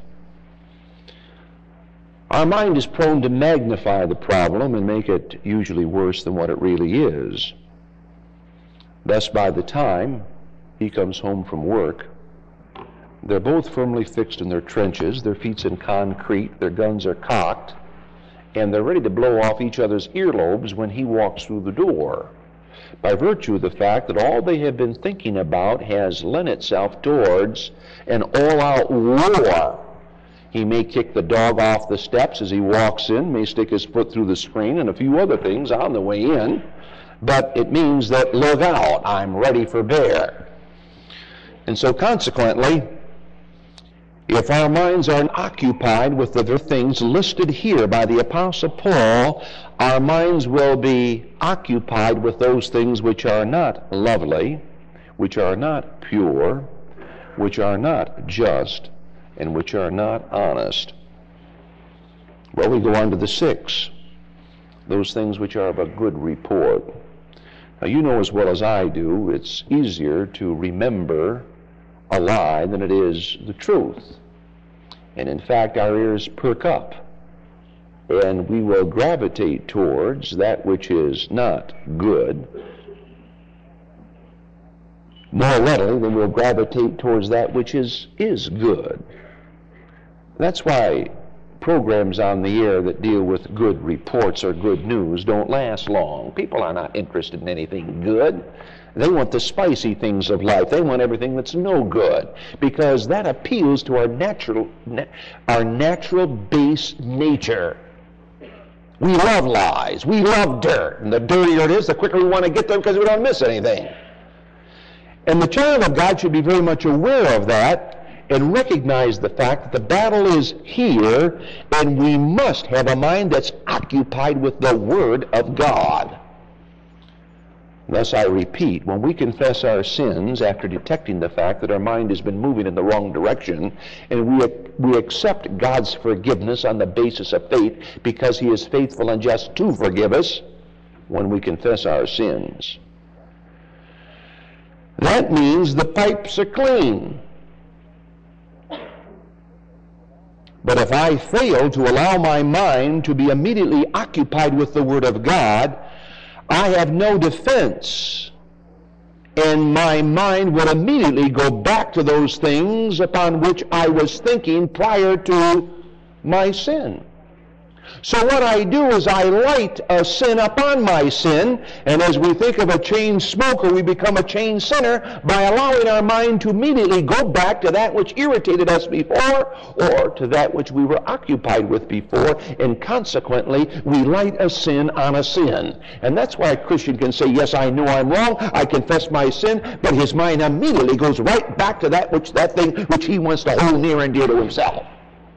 Our mind is prone to magnify the problem and make it usually worse than what it really is. Thus, by the time he comes home from work, they're both firmly fixed in their trenches, their feet's in concrete, their guns are cocked, and they're ready to blow off each other's earlobes when he walks through the door, by virtue of the fact that all they have been thinking about has lent itself towards an all-out war. He may kick the dog off the steps as he walks in, may stick his foot through the screen, and a few other things on the way in, but it means that, look out, I'm ready for bear. And so consequently, if our minds are occupied with the very things listed here by the Apostle Paul, our minds will be occupied with those things which are not lovely, which are not pure, which are not just, and which are not honest. Well, we go on to the 6, those things which are of a good report. Now, you know as well as I do, it's easier to remember a lie than it is the truth. And in fact, our ears perk up, and we will gravitate towards that which is not good more readily than we'll gravitate towards that which is good. That's why programs on the air that deal with good reports or good news don't last long. People are not interested in anything good. They want the spicy things of life. They want everything that's no good, because that appeals to our natural base nature. We love lies. We love dirt. And the dirtier it is, the quicker we want to get there because we don't miss anything. And the child of God should be very much aware of that and recognize the fact that the battle is here, and we must have a mind that's occupied with the Word of God. Thus, I repeat, when we confess our sins after detecting the fact that our mind has been moving in the wrong direction, and we accept God's forgiveness on the basis of faith because he is faithful and just to forgive us when we confess our sins, that means the pipes are clean. But if I fail to allow my mind to be immediately occupied with the Word of God, I have no defense, and my mind will immediately go back to those things upon which I was thinking prior to my sin. So what I do is I light a sin upon my sin, and as we think of a chain smoker, we become a chain sinner by allowing our mind to immediately go back to that which irritated us before, or to that which we were occupied with before, and consequently we light a sin on a sin. And that's why a Christian can say, yes, I know I'm wrong, I confess my sin, but his mind immediately goes right back to that thing which he wants to hold near and dear to himself.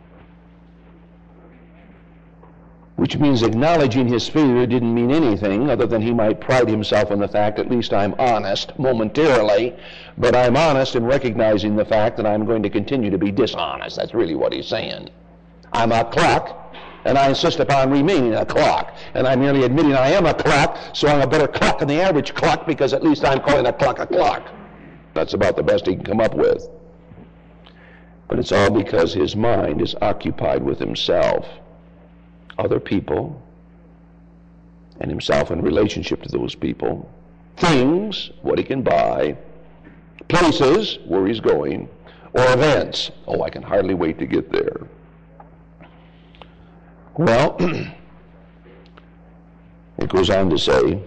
Which means acknowledging his failure didn't mean anything other than he might pride himself in the fact, at least I'm honest momentarily, but I'm honest in recognizing the fact that I'm going to continue to be dishonest. That's really what he's saying. I'm a clock, and I insist upon remaining a clock. And I'm merely admitting I am a clock, so I'm a better clock than the average clock, because at least I'm calling a clock a clock. That's about the best he can come up with. But it's all because his mind is occupied with himself, other people, and himself in relationship to those people, things, what he can buy, places, where he's going, or events. Oh, I can hardly wait to get there. Well, It goes on to say,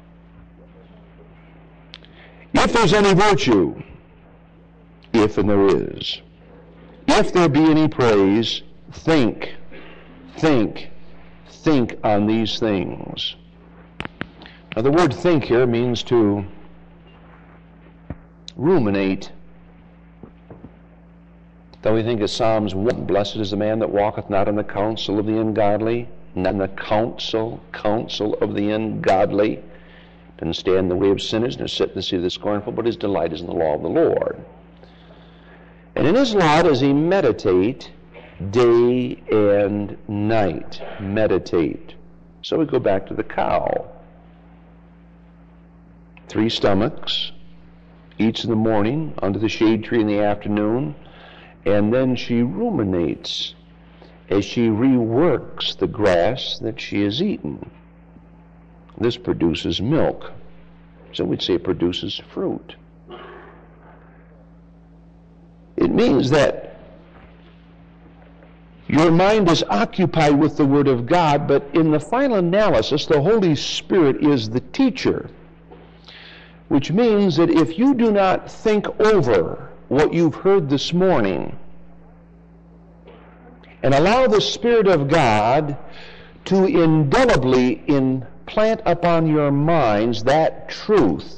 if there's any virtue, if and there is, if there be any praise, think on these things. Now the word think here means to ruminate. Though we think of Psalms 1, blessed is the man that walketh not in the counsel of the ungodly, not in the counsel of the ungodly, doesn't stand in the way of sinners, nor sit in the seat of the scornful, but his delight is in the law of the Lord. And in his law does he meditate day and night. Meditate. So we go back to the cow. 3 stomachs, eats in the morning, under the shade tree in the afternoon, and then she ruminates as she reworks the grass that she has eaten. This produces milk. So we'd say it produces fruit. It means that your mind is occupied with the Word of God, but in the final analysis, the Holy Spirit is the teacher. Which means that if you do not think over what you've heard this morning and allow the Spirit of God to indelibly implant upon your minds that truth,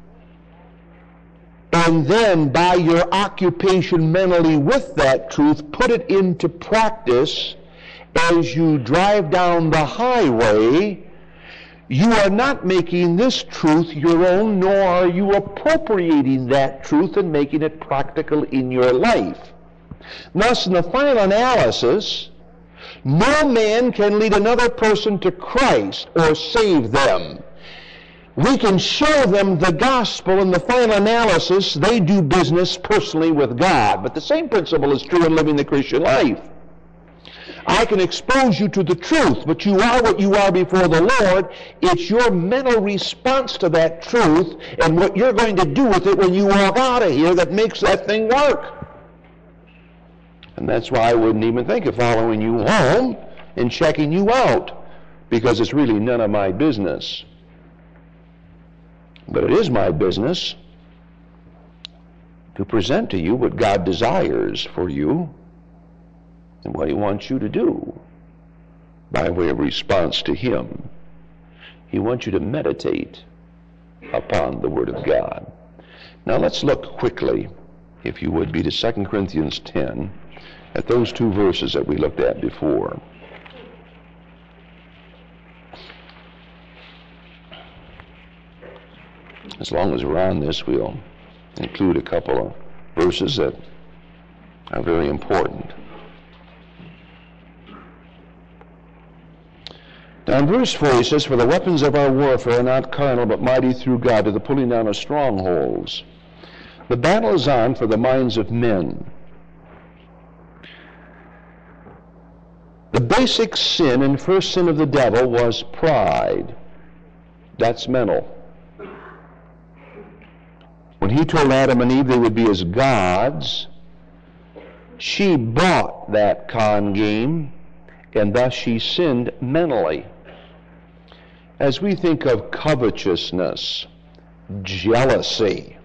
and then by your occupation mentally with that truth, put it into practice as you drive down the highway, you are not making this truth your own, nor are you appropriating that truth and making it practical in your life. Thus, in the final analysis, no man can lead another person to Christ or save them. We can show them the gospel. In the final analysis, they do business personally with God. But the same principle is true in living the Christian life. I can expose you to the truth, but you are what you are before the Lord. It's your mental response to that truth and what you're going to do with it when you walk out of here that makes that thing work. And that's why I wouldn't even think of following you home and checking you out, because it's really none of my business. But it is my business to present to you what God desires for you and what he wants you to do by way of response to him. He wants you to meditate upon the Word of God. Now let's look quickly, if you would be, to 2 Corinthians 10 at those 2 verses that we looked at before. As long as we're on this, we'll include a couple of verses that are very important. Now in verse 4 he says, for the weapons of our warfare are not carnal, but mighty through God to the pulling down of strongholds. The battle is on for the minds of men. The basic sin and first sin of the devil was pride. That's mental. When he told Adam and Eve they would be as gods, she bought that con game, and thus she sinned mentally. As we think of covetousness, jealousy,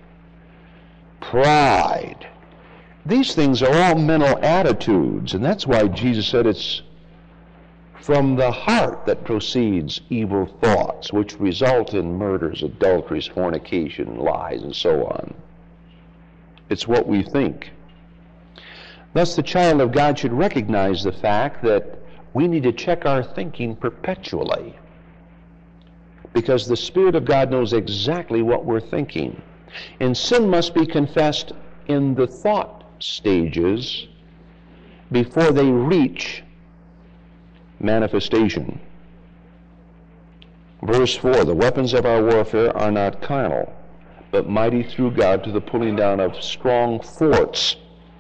pride, these things are all mental attitudes, and that's why Jesus said it's from the heart that proceeds evil thoughts, which result in murders, adulteries, fornication, lies, and so on. It's what we think. Thus, the child of God should recognize the fact that we need to check our thinking perpetually, because the Spirit of God knows exactly what we're thinking. And sin must be confessed in the thought stages before they reach manifestation. Verse 4, the weapons of our warfare are not carnal, but mighty through God to the pulling down of strong forts.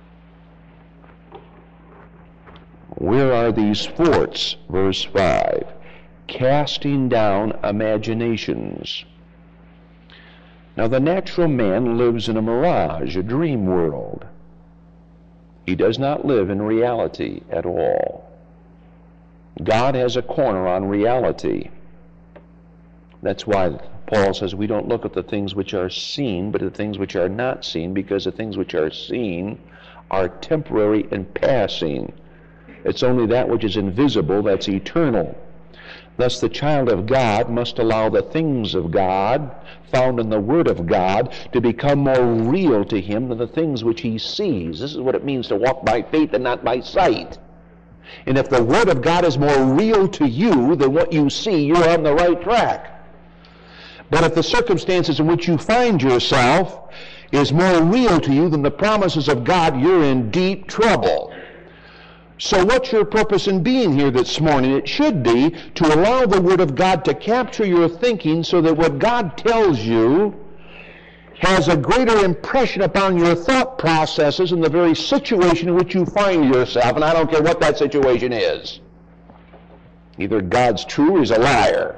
Where are these forts? Verse 5, casting down imaginations. Now the natural man lives in a mirage, a dream world. He does not live in reality at all. God has a corner on reality. That's why Paul says we don't look at the things which are seen, but the things which are not seen, because the things which are seen are temporary and passing. It's only that which is invisible that's eternal. Thus the child of God must allow the things of God found in the Word of God to become more real to him than the things which he sees. This is what it means to walk by faith and not by sight. And if the Word of God is more real to you than what you see, you're on the right track. But if the circumstances in which you find yourself is more real to you than the promises of God, you're in deep trouble. So what's your purpose in being here this morning? It should be to allow the Word of God to capture your thinking so that what God tells you has a greater impression upon your thought processes in the very situation in which you find yourself. And I don't care what that situation is. Either God's true or he's a liar.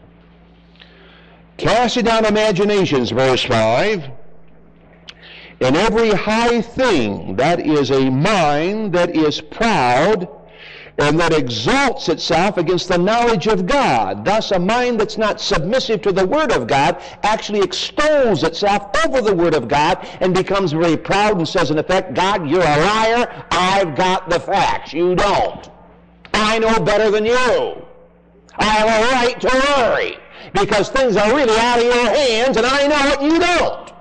Casting down imaginations, verse 5, and every high thing that is a mind that is proud and that exalts itself against the knowledge of God. Thus, a mind that's not submissive to the Word of God actually extols itself over the Word of God and becomes very proud and says, in effect, God, you're a liar. I've got the facts. You don't. I know better than you. I have a right to worry because things are really out of your hands and I know it, you don't.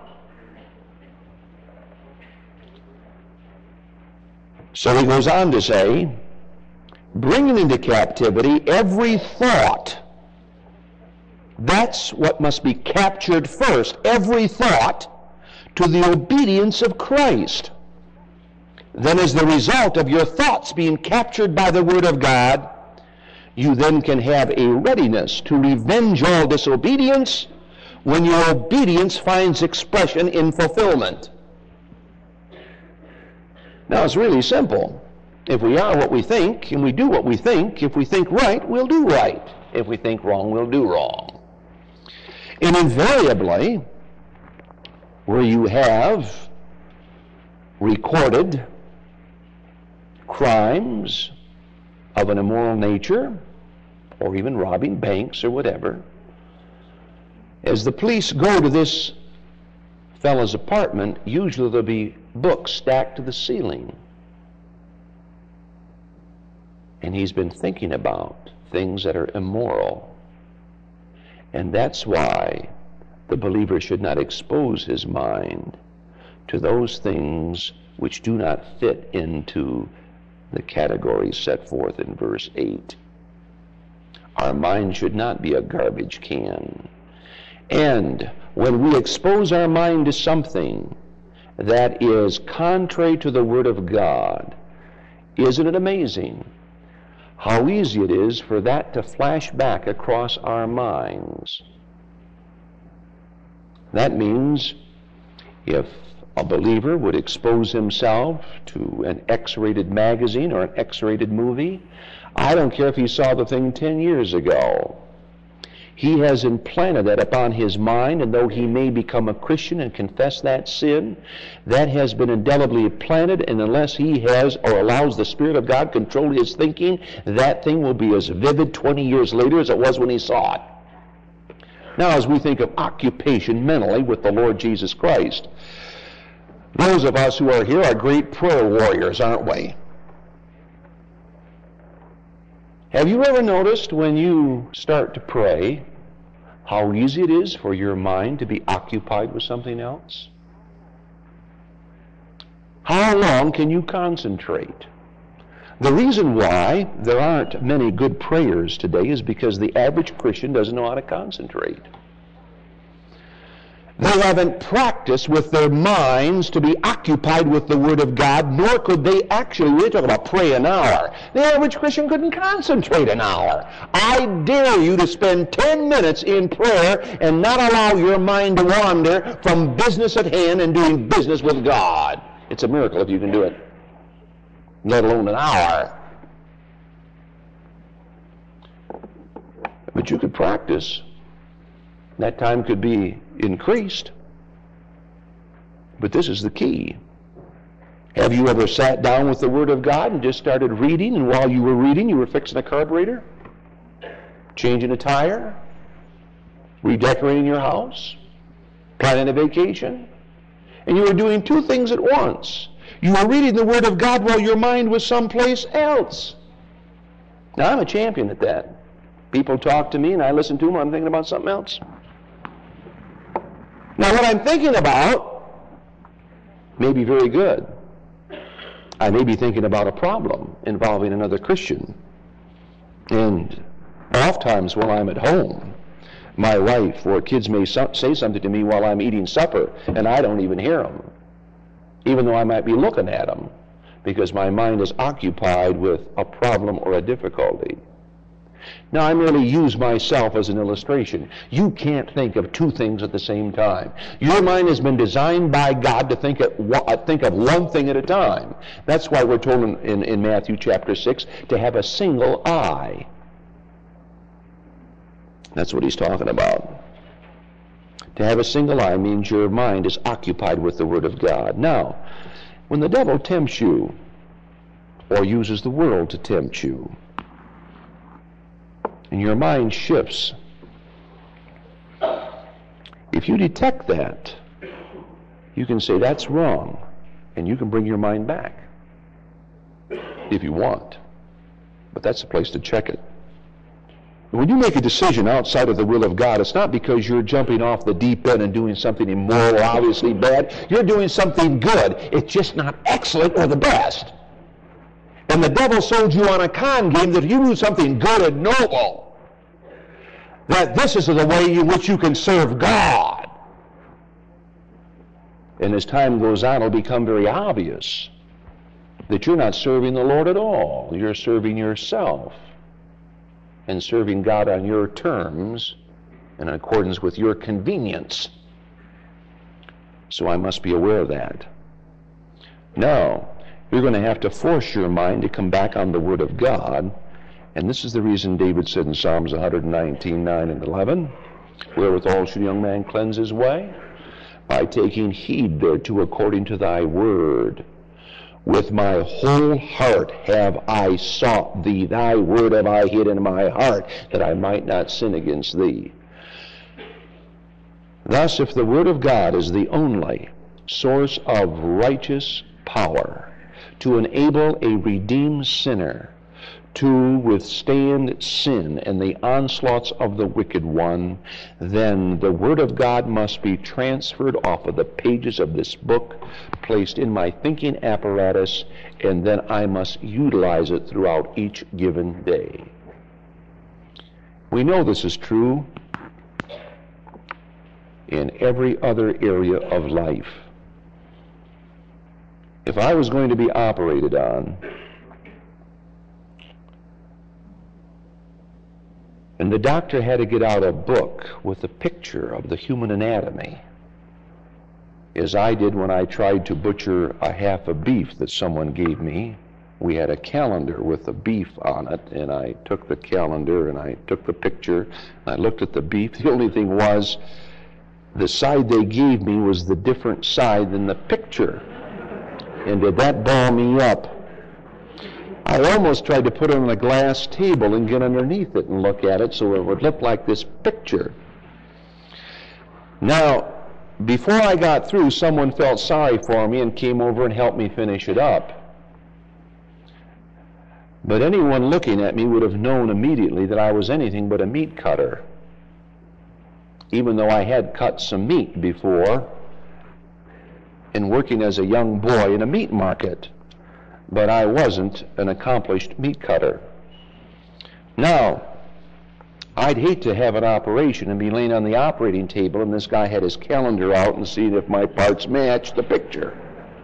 So he goes on to say, bringing into captivity every thought. That's what must be captured first. Every thought to the obedience of Christ. Then as the result of your thoughts being captured by the Word of God, you then can have a readiness to revenge all disobedience when your obedience finds expression in fulfillment. Now it's really simple. If we are what we think, and we do what we think, if we think right, we'll do right. If we think wrong, we'll do wrong. And invariably, where you have recorded crimes of an immoral nature, or even robbing banks or whatever, as the police go to this fellow's apartment, usually there'll be books stacked to the ceiling. And he's been thinking about things that are immoral. And that's why the believer should not expose his mind to those things which do not fit into the categories set forth in verse 8. Our mind should not be a garbage can. And when we expose our mind to something that is contrary to the Word of God, isn't it amazing how easy it is for that to flash back across our minds? That means if a believer would expose himself to an X-rated magazine or an X-rated movie, I don't care if he saw the thing 10 years ago. He has implanted that upon his mind, and though he may become a Christian and confess that sin, that has been indelibly planted, and unless he has or allows the Spirit of God control his thinking, that thing will be as vivid 20 years later as it was when he saw it. Now, as we think of occupation mentally with the Lord Jesus Christ, those of us who are here are great prayer warriors, aren't we? Have you ever noticed when you start to pray how easy it is for your mind to be occupied with something else? How long can you concentrate? The reason why there aren't many good prayers today is because the average Christian doesn't know how to concentrate. They haven't practiced with their minds to be occupied with the Word of God, nor could they actually, we're talking about pray an hour. The average Christian couldn't concentrate an hour. I dare you to spend 10 minutes in prayer and not allow your mind to wander from business at hand and doing business with God. It's a miracle if you can do it, let alone an hour. But you could practice. That time could be increased. But this is the key. Have you ever sat down with the Word of God and just started reading, and while you were reading, you were fixing a carburetor? Changing a tire? redecorating your house, planning a vacation, and you were doing two things at once. You were reading the Word of God while your mind was someplace else. Now, I'm a champion at that. People talk to me and I listen to them, I'm thinking about something else. Now, what I'm thinking about may be very good. I may be thinking about a problem involving another Christian. And oftentimes while I'm at home, my wife or kids may say something to me while I'm eating supper, and I don't even hear them, even though I might be looking at them, because my mind is occupied with a problem or a difficulty. Now, I merely use myself as an illustration. You can't think of two things at the same time. Your mind has been designed by God to think of one thing at a time. That's why we're told in Matthew chapter 6 to have a single eye. That's what he's talking about. To have a single eye means your mind is occupied with the Word of God. Now, when the devil tempts you, or uses the world to tempt you, and your mind shifts, if you detect that, you can say, that's wrong, and you can bring your mind back, if you want. But that's the place to check it. When you make a decision outside of the will of God, it's not because you're jumping off the deep end and doing something immoral or obviously bad. You're doing something good. It's just not excellent or the best. And the devil sold you on a con game that if you do something good and noble, that this is the way in which you can serve God. And as time goes on, it'll become very obvious that you're not serving the Lord at all. You're serving yourself and serving God on your terms and in accordance with your convenience. So I must be aware of that. Now, you're going to have to force your mind to come back on the Word of God. And this is the reason David said in Psalms 119, 9 and 11, wherewithal should a young man cleanse his way? By taking heed thereto according to thy word. With my whole heart have I sought thee. Thy word have I hid in my heart, that I might not sin against thee. Thus, if the Word of God is the only source of righteous power to enable a redeemed sinner to withstand sin and the onslaughts of the wicked one, then the Word of God must be transferred off of the pages of this book, placed in my thinking apparatus, and then I must utilize it throughout each given day. We know this is true in every other area of life. If I was going to be operated on, and the doctor had to get out a book with a picture of the human anatomy, as I did when I tried to butcher a half a beef that someone gave me. We had a calendar with the beef on it, and I took the calendar and I took the picture, and I looked at the beef. The only thing was, the side they gave me was the different side than the picture. And did that ball me up? I almost tried to put it on a glass table and get underneath it and look at it so it would look like this picture. Now, before I got through, someone felt sorry for me and came over and helped me finish it up. But anyone looking at me would have known immediately that I was anything but a meat cutter, even though I had cut some meat before in working as a young boy in a meat market. But I wasn't an accomplished meat cutter. Now, I'd hate to have an operation and be laying on the operating table and this guy had his calendar out and seeing if my parts matched the picture.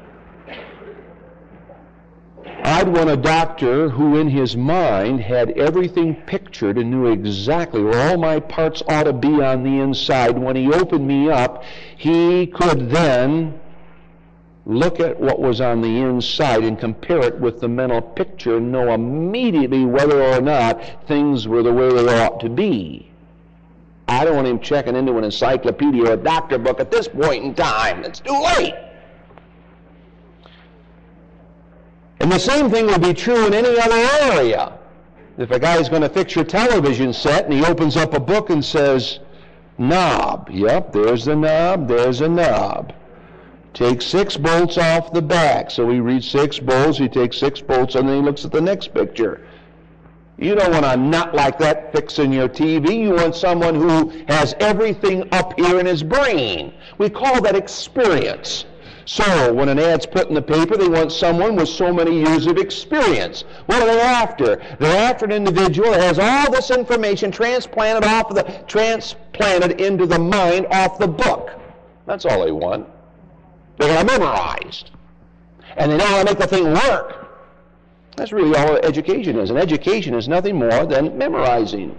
I'd want a doctor who in his mind had everything pictured and knew exactly where all my parts ought to be on the inside. When he opened me up, he could then look at what was on the inside and compare it with the mental picture and know immediately whether or not things were the way they ought to be. I don't want him checking into an encyclopedia or a doctor book at this point in time. It's too late. And the same thing would be true in any other area. If a guy's going to fix your television set and he opens up a book and says, Knob. Yep, there's the knob, there's a knob. Take 6 bolts off the back. So he reads 6 bolts, he takes 6 bolts, and then he looks at the next picture. You don't want a nut like that fixing your TV. You want someone who has everything up here in his brain. We call that experience. So when an ad's put in the paper, they want someone with so many years of experience. What are they after? They're after an individual that has all this information transplanted into the mind off the book. That's all they want. They're going to memorized. And they know how to make the thing work. That's really all education is. And education is nothing more than memorizing.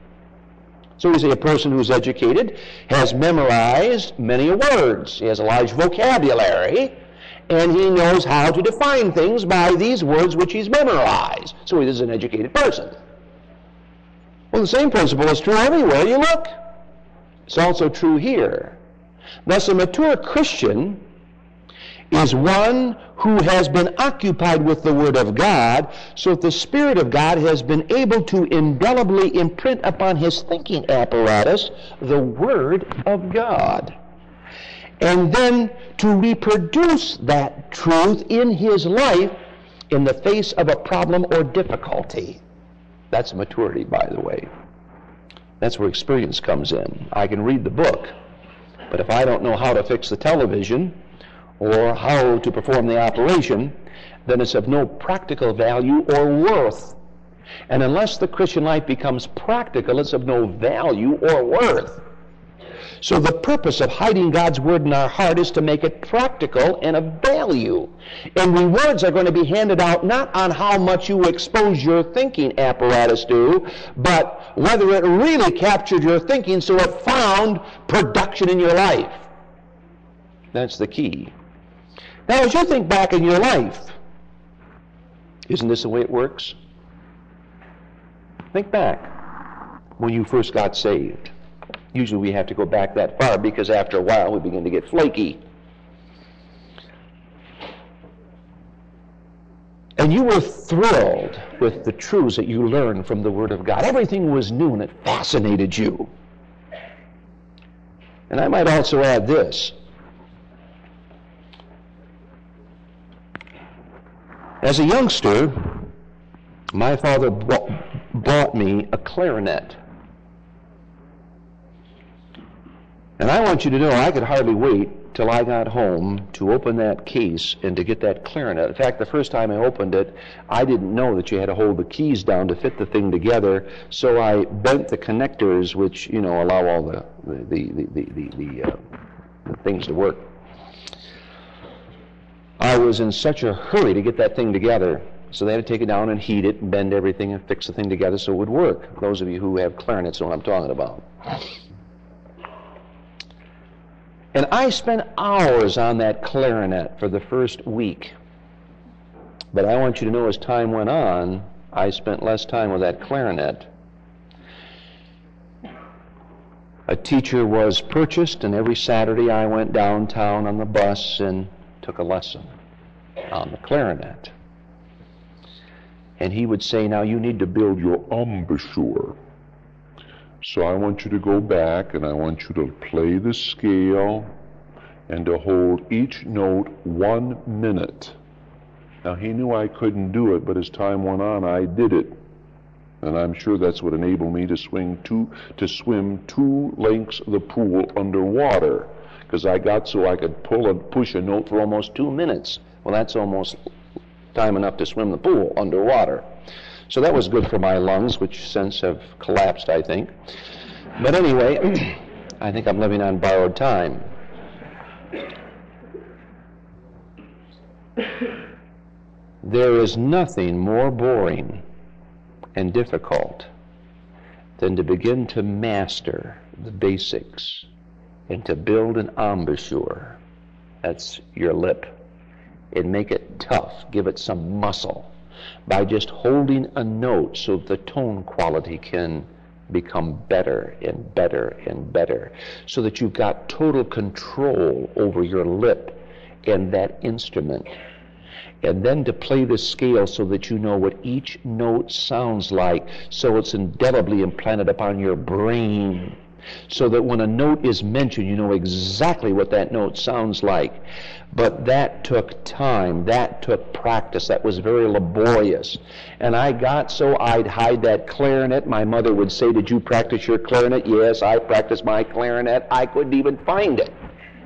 So we say a person who's educated has memorized many words. He has a large vocabulary, and he knows how to define things by these words which he's memorized. So he is an educated person. Well, the same principle is true everywhere you look. It's also true here. Thus, a mature Christian is one who has been occupied with the Word of God, so that the Spirit of God has been able to indelibly imprint upon his thinking apparatus the Word of God, and then to reproduce that truth in his life in the face of a problem or difficulty. That's maturity, by the way. That's where experience comes in. I can read the book, but if I don't know how to fix the television or how to perform the operation, then it's of no practical value or worth. And unless the Christian life becomes practical, it's of no value or worth. So the purpose of hiding God's Word in our heart is to make it practical and of value. And rewards are going to be handed out not on how much you expose your thinking apparatus to, but whether it really captured your thinking so it found production in your life. That's the key. Now, as you think back in your life, isn't this the way it works? Think back when you first got saved. Usually we have to go back that far because after a while we begin to get flaky. And you were thrilled with the truths that you learned from the Word of God. Everything was new and it fascinated you. And I might also add this. As a youngster, my father bought me a clarinet. And I want you to know I could hardly wait till I got home to open that case and to get that clarinet. In fact, the first time I opened it, I didn't know that you had to hold the keys down to fit the thing together, so I bent the connectors which, allow all the things to work. I was in such a hurry to get that thing together, so they had to take it down and heat it and bend everything and fix the thing together so it would work. Those of you who have clarinets know what I'm talking about. And I spent hours on that clarinet for the first week. But I want you to know as time went on, I spent less time with that clarinet. A teacher was purchased, and every Saturday I went downtown on the bus and took a lesson on the clarinet. And he would say, now you need to build your embouchure. So I want you to go back and I want you to play the scale and to hold each note 1 minute. Now he knew I couldn't do it, but as time went on I did it. And I'm sure that's what enabled me to swim 2 lengths of the pool underwater. Because I got so I could pull and push a note for almost 2 minutes. Well, that's almost time enough to swim the pool underwater. So that was good for my lungs, which since have collapsed, I think. But anyway, I think I'm living on borrowed time. There is nothing more boring and difficult than to begin to master the basics and to build an embouchure. That's your lip. And make it tough. Give it some muscle by just holding a note so the tone quality can become better and better and better, so that you've got total control over your lip and that instrument. And then to play the scale so that you know what each note sounds like, so it's indelibly implanted upon your brain. so that when a note is mentioned, you know exactly what that note sounds like. But that took time. That took practice. That was very laborious. And I got so I'd hide that clarinet. My mother would say, "Did you practice your clarinet?" Yes, I practiced my clarinet. I couldn't even find it.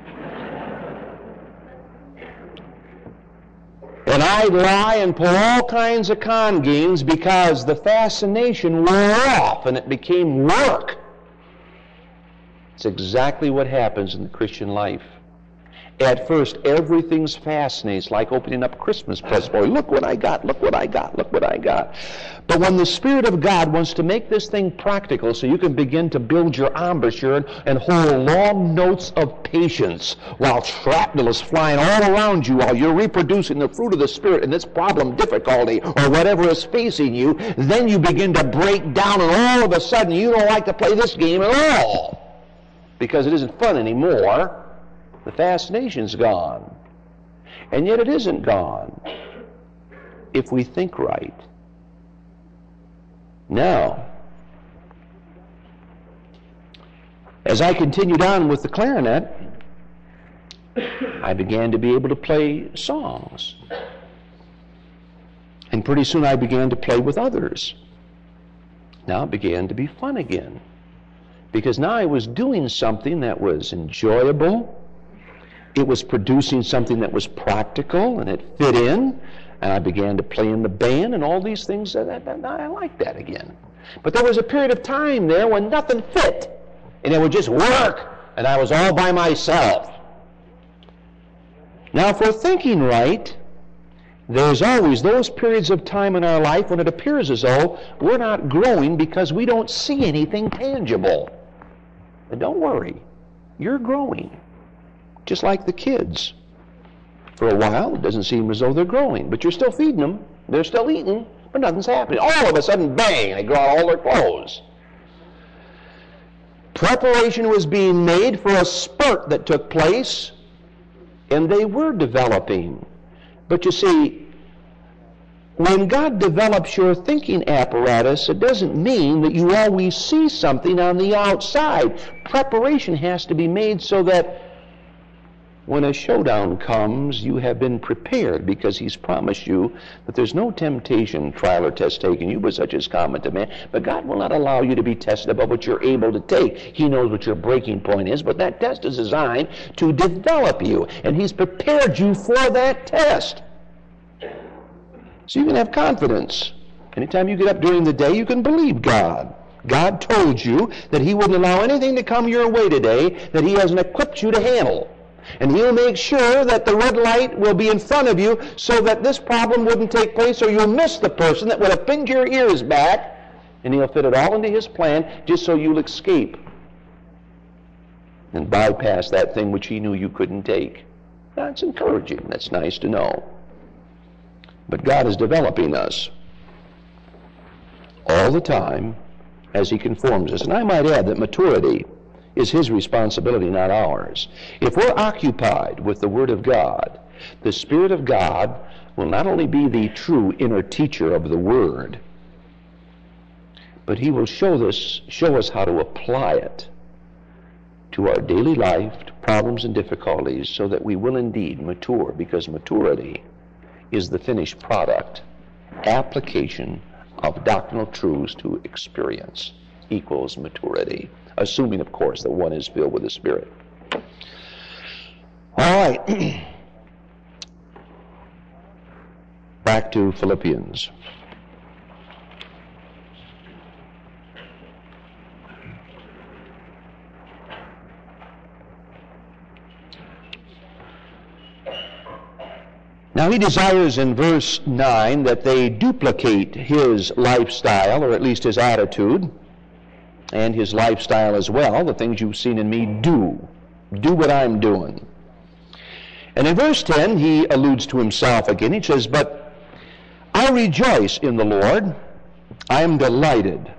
And I'd lie and pull all kinds of con games because the fascination wore off and it became work. It's exactly what happens in the Christian life. At first, everything's fascinating. It's like opening up Christmas presents. Boy, look what I got, look what I got, look what I got. But when the Spirit of God wants to make this thing practical so you can begin to build your embouchure and hold long notes of patience while shrapnel is flying all around you while you're reproducing the fruit of the Spirit in this problem, difficulty, or whatever is facing you, then you begin to break down and all of a sudden you don't like to play this game at all because it isn't fun anymore. The fascination's gone. And yet it isn't gone if we think right. Now, as I continued on with the clarinet, I began to be able to play songs. And pretty soon I began to play with others. Now it began to be fun again. Because now I was doing something that was enjoyable. It was producing something that was practical and it fit in, and I began to play in the band and all these things. I liked that again. But there was a period of time there when nothing fit, and it would just work, and I was all by myself. Now, if we're thinking right, there's always those periods of time in our life when it appears as though we're not growing because we don't see anything tangible. But don't worry, you're growing. Just like the kids. For a while, it doesn't seem as though they're growing, but you're still feeding them. They're still eating, but nothing's happening. All of a sudden, bang, they grow out all their clothes. Preparation was being made for a spurt that took place, and they were developing. But you see, when God develops your thinking apparatus, it doesn't mean that you always see something on the outside. Preparation has to be made so that when a showdown comes, you have been prepared because He's promised you that there's no temptation, trial, or test taken you, but such as common to man. But God will not allow you to be tested above what you're able to take. He knows what your breaking point is, but that test is designed to develop you, and He's prepared you for that test. So you can have confidence. Anytime you get up during the day, you can believe God. God told you that He wouldn't allow anything to come your way today that He hasn't equipped you to handle. And He'll make sure that the red light will be in front of you so that this problem wouldn't take place or you'll miss the person that would have pinned your ears back, and He'll fit it all into His plan just so you'll escape and bypass that thing which He knew you couldn't take. That's encouraging. That's nice to know. But God is developing us all the time as He conforms us. And I might add that maturity is His responsibility, not ours. If we're occupied with the Word of God, the Spirit of God will not only be the true inner teacher of the Word, but He will show us how to apply it to our daily life, to problems and difficulties, so that we will indeed mature, because maturity is the finished product, application of doctrinal truths to experience equals maturity, assuming, of course, that one is filled with the Spirit. All right. Back to Philippians. Now he desires in verse 9 that they duplicate his lifestyle, or at least his attitude, and his lifestyle as well. The things you've seen in me, do. Do what I'm doing. And in verse 10, he alludes to himself again. He says, "But I rejoice in the Lord. I am delighted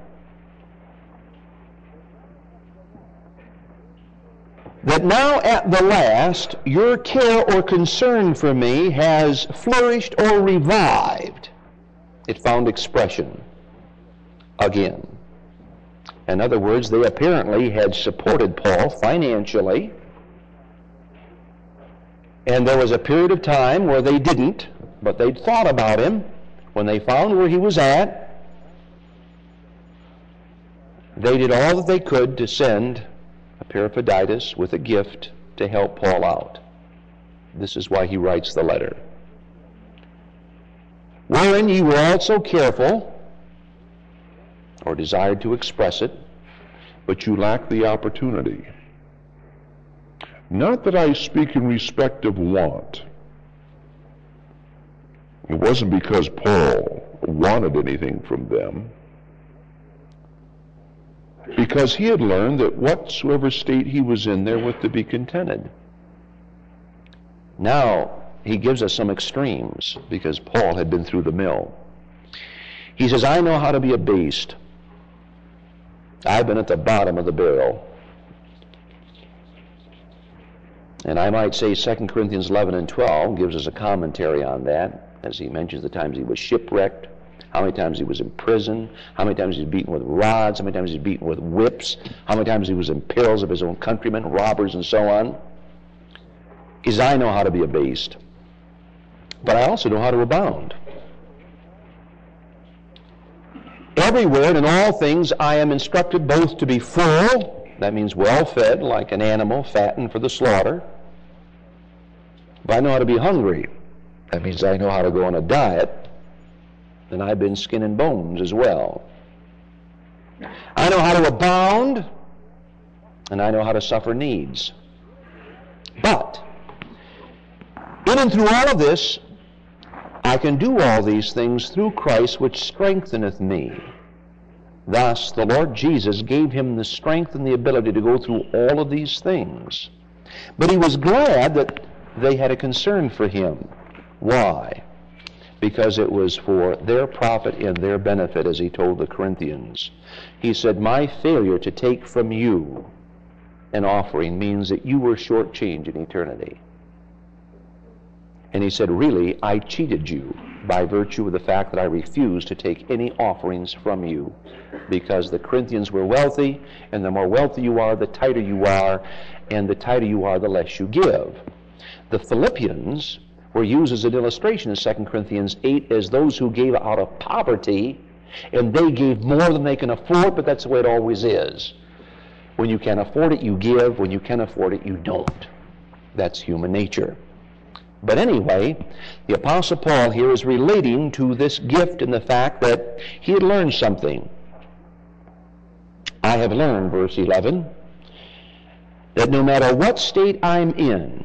that now at the last your care or concern for me has flourished or revived." It found expression again. In other words, they apparently had supported Paul financially, and there was a period of time where they didn't, but they'd thought about him. When they found where he was at, they did all that they could to send Epaphroditus with a gift to help Paul out. This is why he writes the letter. Wherein ye were also careful, or desired to express it, but you lack the opportunity. Not that I speak in respect of want. It wasn't because Paul wanted anything from them, because he had learned that whatsoever state he was in therewith to be contented. Now, he gives us some extremes, because Paul had been through the mill. He says, I know how to be abased. I've been at the bottom of the barrel. And I might say 2 Corinthians 11 and 12 gives us a commentary on that, as he mentions the times he was shipwrecked, how many times he was in prison, how many times he was beaten with rods, how many times he was beaten with whips, how many times he was in perils of his own countrymen, robbers, and so on. He says, I know how to be abased, but I also know how to abound. Everywhere and in all things I am instructed both to be full, that means well fed, like an animal fattened for the slaughter, but I know how to be hungry. That means I know how to go on a diet, and I've been skin and bones as well. I know how to abound, and I know how to suffer needs. But in and through all of this, I can do all these things through Christ which strengtheneth me. Thus, the Lord Jesus gave him the strength and the ability to go through all of these things. But he was glad that they had a concern for him. Why? Because it was for their profit and their benefit, as he told the Corinthians. He said, my failure to take from you an offering means that you were shortchanged in eternity. And he said, really, I cheated you by virtue of the fact that I refused to take any offerings from you, because the Corinthians were wealthy, and the more wealthy you are, the tighter you are, and the tighter you are, the less you give. The Philippians were used as an illustration in 2 Corinthians 8 as those who gave out of poverty, and they gave more than they can afford, but that's the way it always is. When you can afford it, you give. When you can afford it, you don't. That's human nature. But anyway, the Apostle Paul here is relating to this gift and the fact that he had learned something. I have learned, verse 11, that no matter what state I'm in,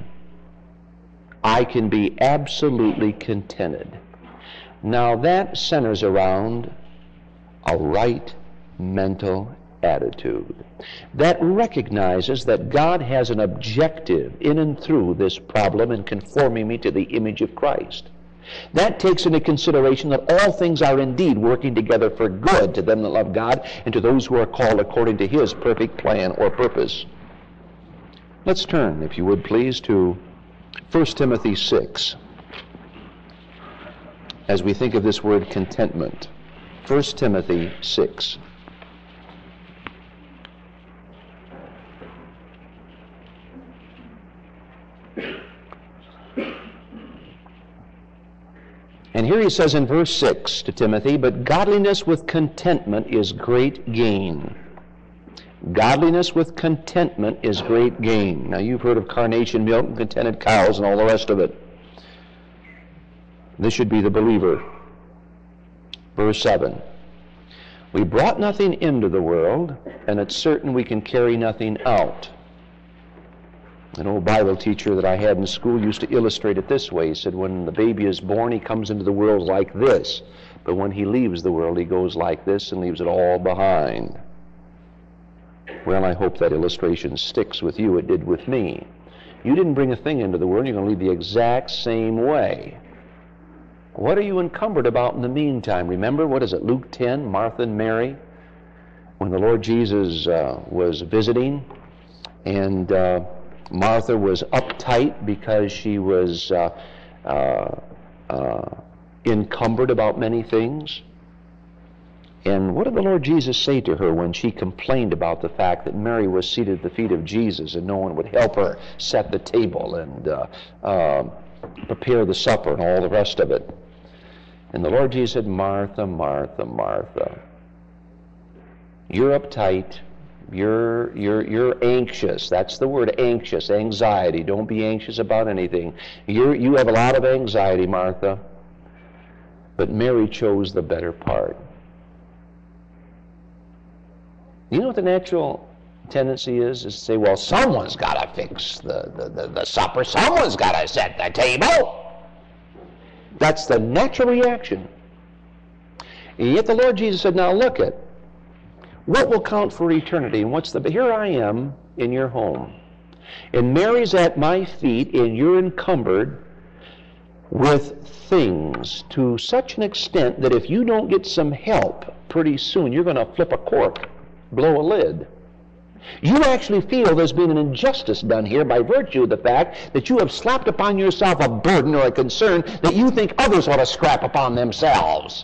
I can be absolutely contented. Now that centers around a right mental attitude that recognizes that God has an objective in and through this problem in conforming me to the image of Christ. That takes into consideration that all things are indeed working together for good to them that love God and to those who are called according to his perfect plan or purpose. Let's turn, if you would please, to 1 Timothy 6 as we think of this word contentment. 1 Timothy 6. And here he says in verse 6 to Timothy, but godliness with contentment is great gain. Godliness with contentment is great gain. Now you've heard of carnation milk and contented cows and all the rest of it. This should be the believer. Verse 7. We brought nothing into the world, and it's certain we can carry nothing out. An old Bible teacher that I had in school used to illustrate it this way. He said, when the baby is born, he comes into the world like this. But when he leaves the world, he goes like this and leaves it all behind. Well, I hope that illustration sticks with you. It did with me. You didn't bring a thing into the world. You're going to leave the exact same way. What are you encumbered about in the meantime? Remember, what is it, Luke 10, Martha and Mary? When the Lord Jesus was visiting, and Martha was uptight because she was encumbered about many things. And what did the Lord Jesus say to her when she complained about the fact that Mary was seated at the feet of Jesus and no one would help her set the table and prepare the supper and all the rest of it? And the Lord Jesus said, Martha, Martha, Martha, you're uptight. You're anxious. That's the word, anxious, anxiety. Don't be anxious about anything. You have a lot of anxiety, Martha. But Mary chose the better part. You know what the natural tendency is to say, well, someone's got to fix the supper. Someone's got to set the table. That's the natural reaction. And yet the Lord Jesus said, now look at what will count for eternity, and here I am in your home, and Mary's at my feet, and you're encumbered with things to such an extent that if you don't get some help pretty soon, you're going to flip a cork, blow a lid. You actually feel there's been an injustice done here by virtue of the fact that you have slapped upon yourself a burden or a concern that you think others ought to scrap upon themselves.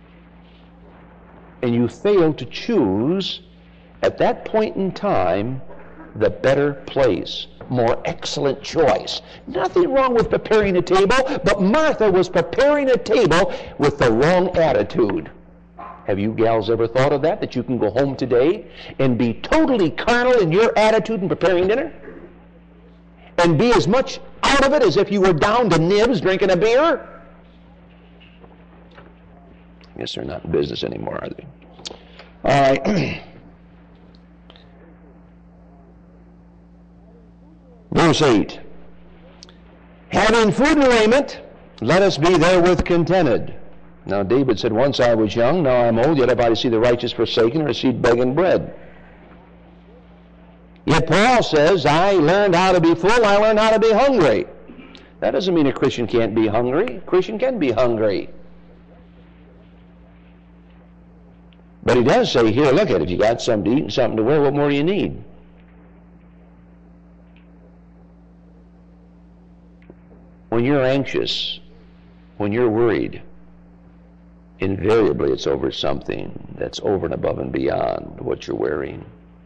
And you fail to choose, at that point in time, the better place, more excellent choice. Nothing wrong with preparing a table, but Martha was preparing a table with the wrong attitude. Have you gals ever thought of that? That you can go home today and be totally carnal in your attitude in preparing dinner? And be as much out of it as if you were down to nibs drinking a beer? I guess they're not in business anymore, are they? All right. Verse 8. Having food and raiment, let us be therewith contented. Now David said, once I was young, now I'm old, yet have I see the righteous forsaken, or a seed begging bread. Yet Paul says, I learned how to be full, I learned how to be hungry. That doesn't mean a Christian can't be hungry. A Christian can be hungry. But he does say here, look at it, if you got something to eat and something to wear, what more do you need? When you're anxious, when you're worried, invariably it's over something that's over and above and beyond what you're wearing.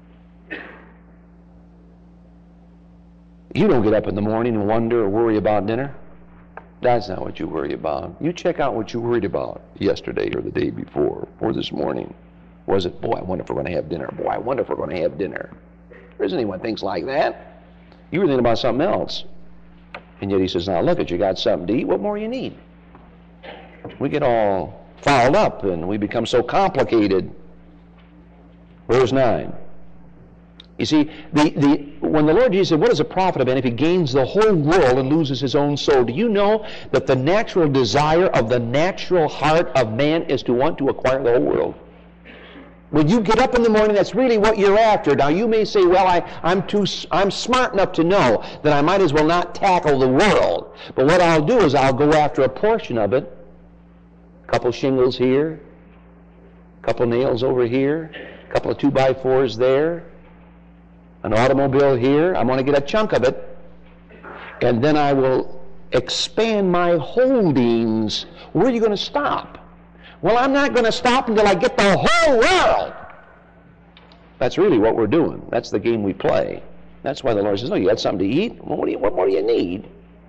You don't get up in the morning and wonder or worry about dinner. That's not what you worry about. You check out what you worried about yesterday or the day before or this morning. Was it, boy, I wonder if we're going to have dinner. Boy, I wonder if we're going to have dinner. There isn't anyone thinks like that. You were thinking about something else. And yet he says, now look at you, got something to eat. What more do you need? We get all fouled up and we become so complicated. Verse 9. You see, when the Lord Jesus said, what is a profit of man if he gains the whole world and loses his own soul? Do you know that the natural desire of the natural heart of man is to want to acquire the whole world? When you get up in the morning, that's really what you're after. Now you may say, well, I'm smart enough to know that I might as well not tackle the world. But what I'll do is I'll go after a portion of it. A couple shingles here, a couple nails over here, a couple of 2x4s there, an automobile here. I'm going to get a chunk of it. And then I will expand my holdings. Where are you going to stop? Well, I'm not going to stop until I get the whole world. That's really what we're doing. That's the game we play. That's why the Lord says, no, you got something to eat? Well, what more do you need?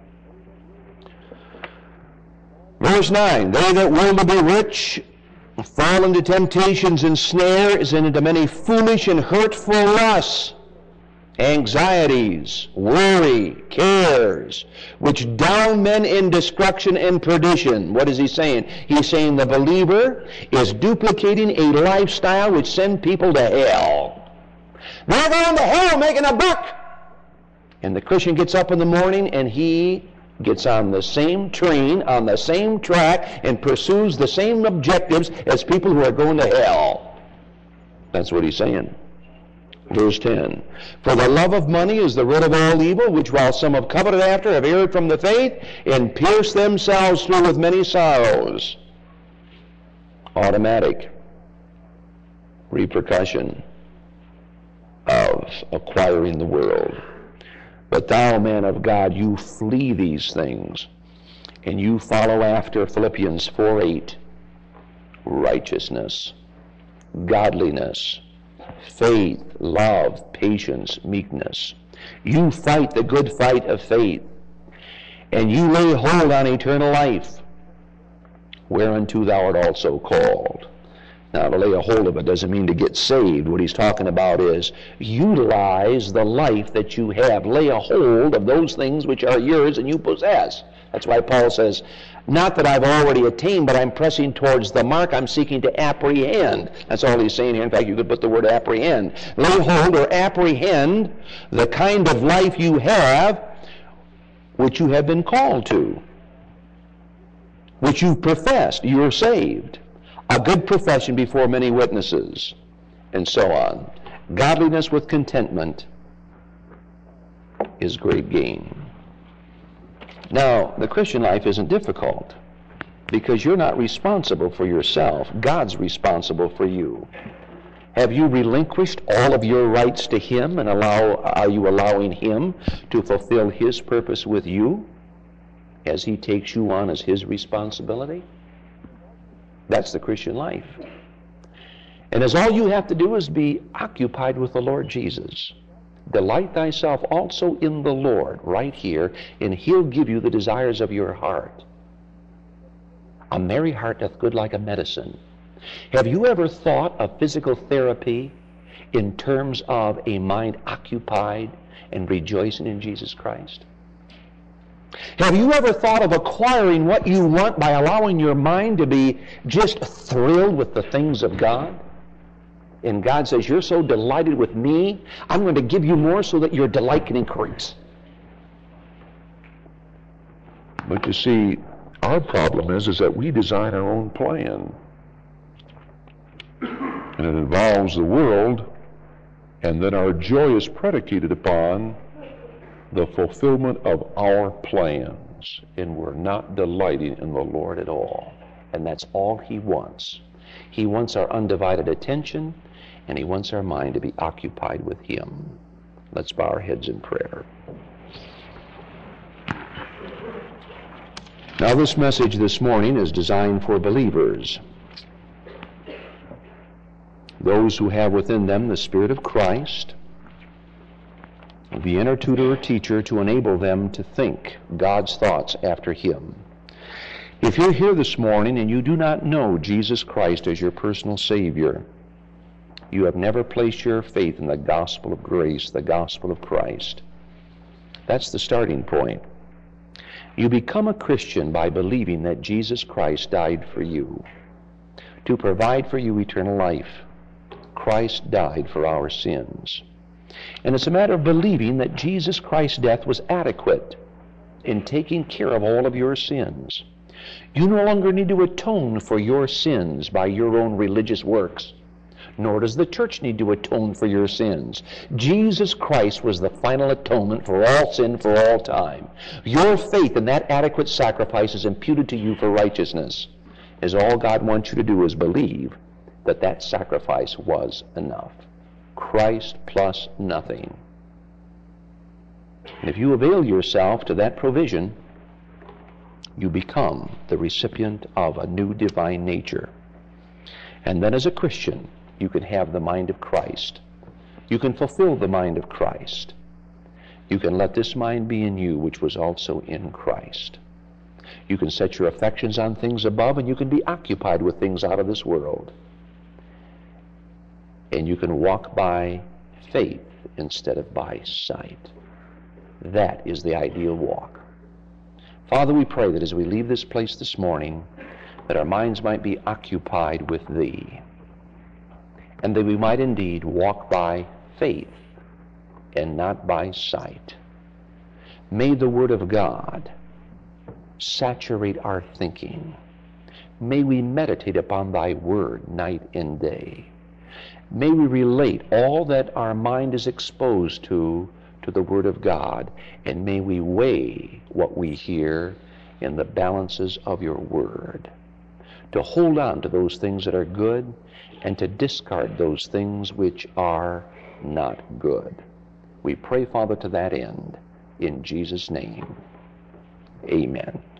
Verse 9, they that will to be rich fall into temptations and snares and into many foolish and hurtful lusts, anxieties, worry, cares, which down men in destruction and perdition. What is he saying? He's saying the believer is duplicating a lifestyle which sends people to hell. They're going to hell making a buck. And the Christian gets up in the morning and he gets on the same train, on the same track, and pursues the same objectives as people who are going to hell. That's what he's saying. Verse 10, for the love of money is the root of all evil, which while some have coveted after have erred from the faith, and pierced themselves through with many sorrows. Automatic repercussion of acquiring the world. But thou, man of God, you flee these things, and you follow after Philippians 4:8, righteousness, godliness, faith, love, patience, meekness. You fight the good fight of faith, and you lay hold on eternal life, whereunto thou art also called. Now, to lay a hold of it doesn't mean to get saved. What he's talking about is utilize the life that you have. Lay a hold of those things which are yours and you possess. That's why Paul says, not that I've already attained, but I'm pressing towards the mark. I'm seeking to apprehend. That's all he's saying here. In fact, you could put the word apprehend. Lay hold or apprehend the kind of life you have, which you have been called to, which you've professed. You're saved. A good profession before many witnesses, and so on. Godliness with contentment is great gain. Now, the Christian life isn't difficult because you're not responsible for yourself. God's responsible for you. Have you relinquished all of your rights to Him, and are you allowing Him to fulfill His purpose with you as He takes you on as His responsibility? That's the Christian life. And as all you have to do is be occupied with the Lord Jesus. Delight thyself also in the Lord, right here, and He'll give you the desires of your heart. A merry heart doth good like a medicine. Have you ever thought of physical therapy in terms of a mind occupied and rejoicing in Jesus Christ? Have you ever thought of acquiring what you want by allowing your mind to be just thrilled with the things of God? And God says, you're so delighted with me, I'm going to give you more so that your delight can increase. But you see, our problem is that we design our own plan. And it involves the world, and then our joy is predicated upon the fulfillment of our plans. And we're not delighting in the Lord at all. And that's all He wants. He wants our undivided attention, and He wants our mind to be occupied with Him. Let's bow our heads in prayer. Now, this message this morning is designed for believers, those who have within them the Spirit of Christ, the inner tutor or teacher to enable them to think God's thoughts after Him. If you're here this morning and you do not know Jesus Christ as your personal Savior, you have never placed your faith in the gospel of grace, the gospel of Christ. That's the starting point. You become a Christian by believing that Jesus Christ died for you, to provide for you eternal life. Christ died for our sins. And it's a matter of believing that Jesus Christ's death was adequate in taking care of all of your sins. You no longer need to atone for your sins by your own religious works, nor does the church need to atone for your sins. Jesus Christ was the final atonement for all sin for all time. Your faith in that adequate sacrifice is imputed to you for righteousness, as all God wants you to do is believe that that sacrifice was enough. Christ plus nothing. And if you avail yourself to that provision, you become the recipient of a new divine nature. And then as a Christian, you can have the mind of Christ. You can fulfill the mind of Christ. You can let this mind be in you, which was also in Christ. You can set your affections on things above, and you can be occupied with things out of this world. And you can walk by faith instead of by sight. That is the ideal walk. Father, we pray that as we leave this place this morning, that our minds might be occupied with Thee, and that we might indeed walk by faith and not by sight. May the Word of God saturate our thinking. May we meditate upon Thy Word night and day. May we relate all that our mind is exposed to the Word of God, and may we weigh what we hear in the balances of Your Word, to hold on to those things that are good and to discard those things which are not good. We pray, Father, to that end, in Jesus' name. Amen.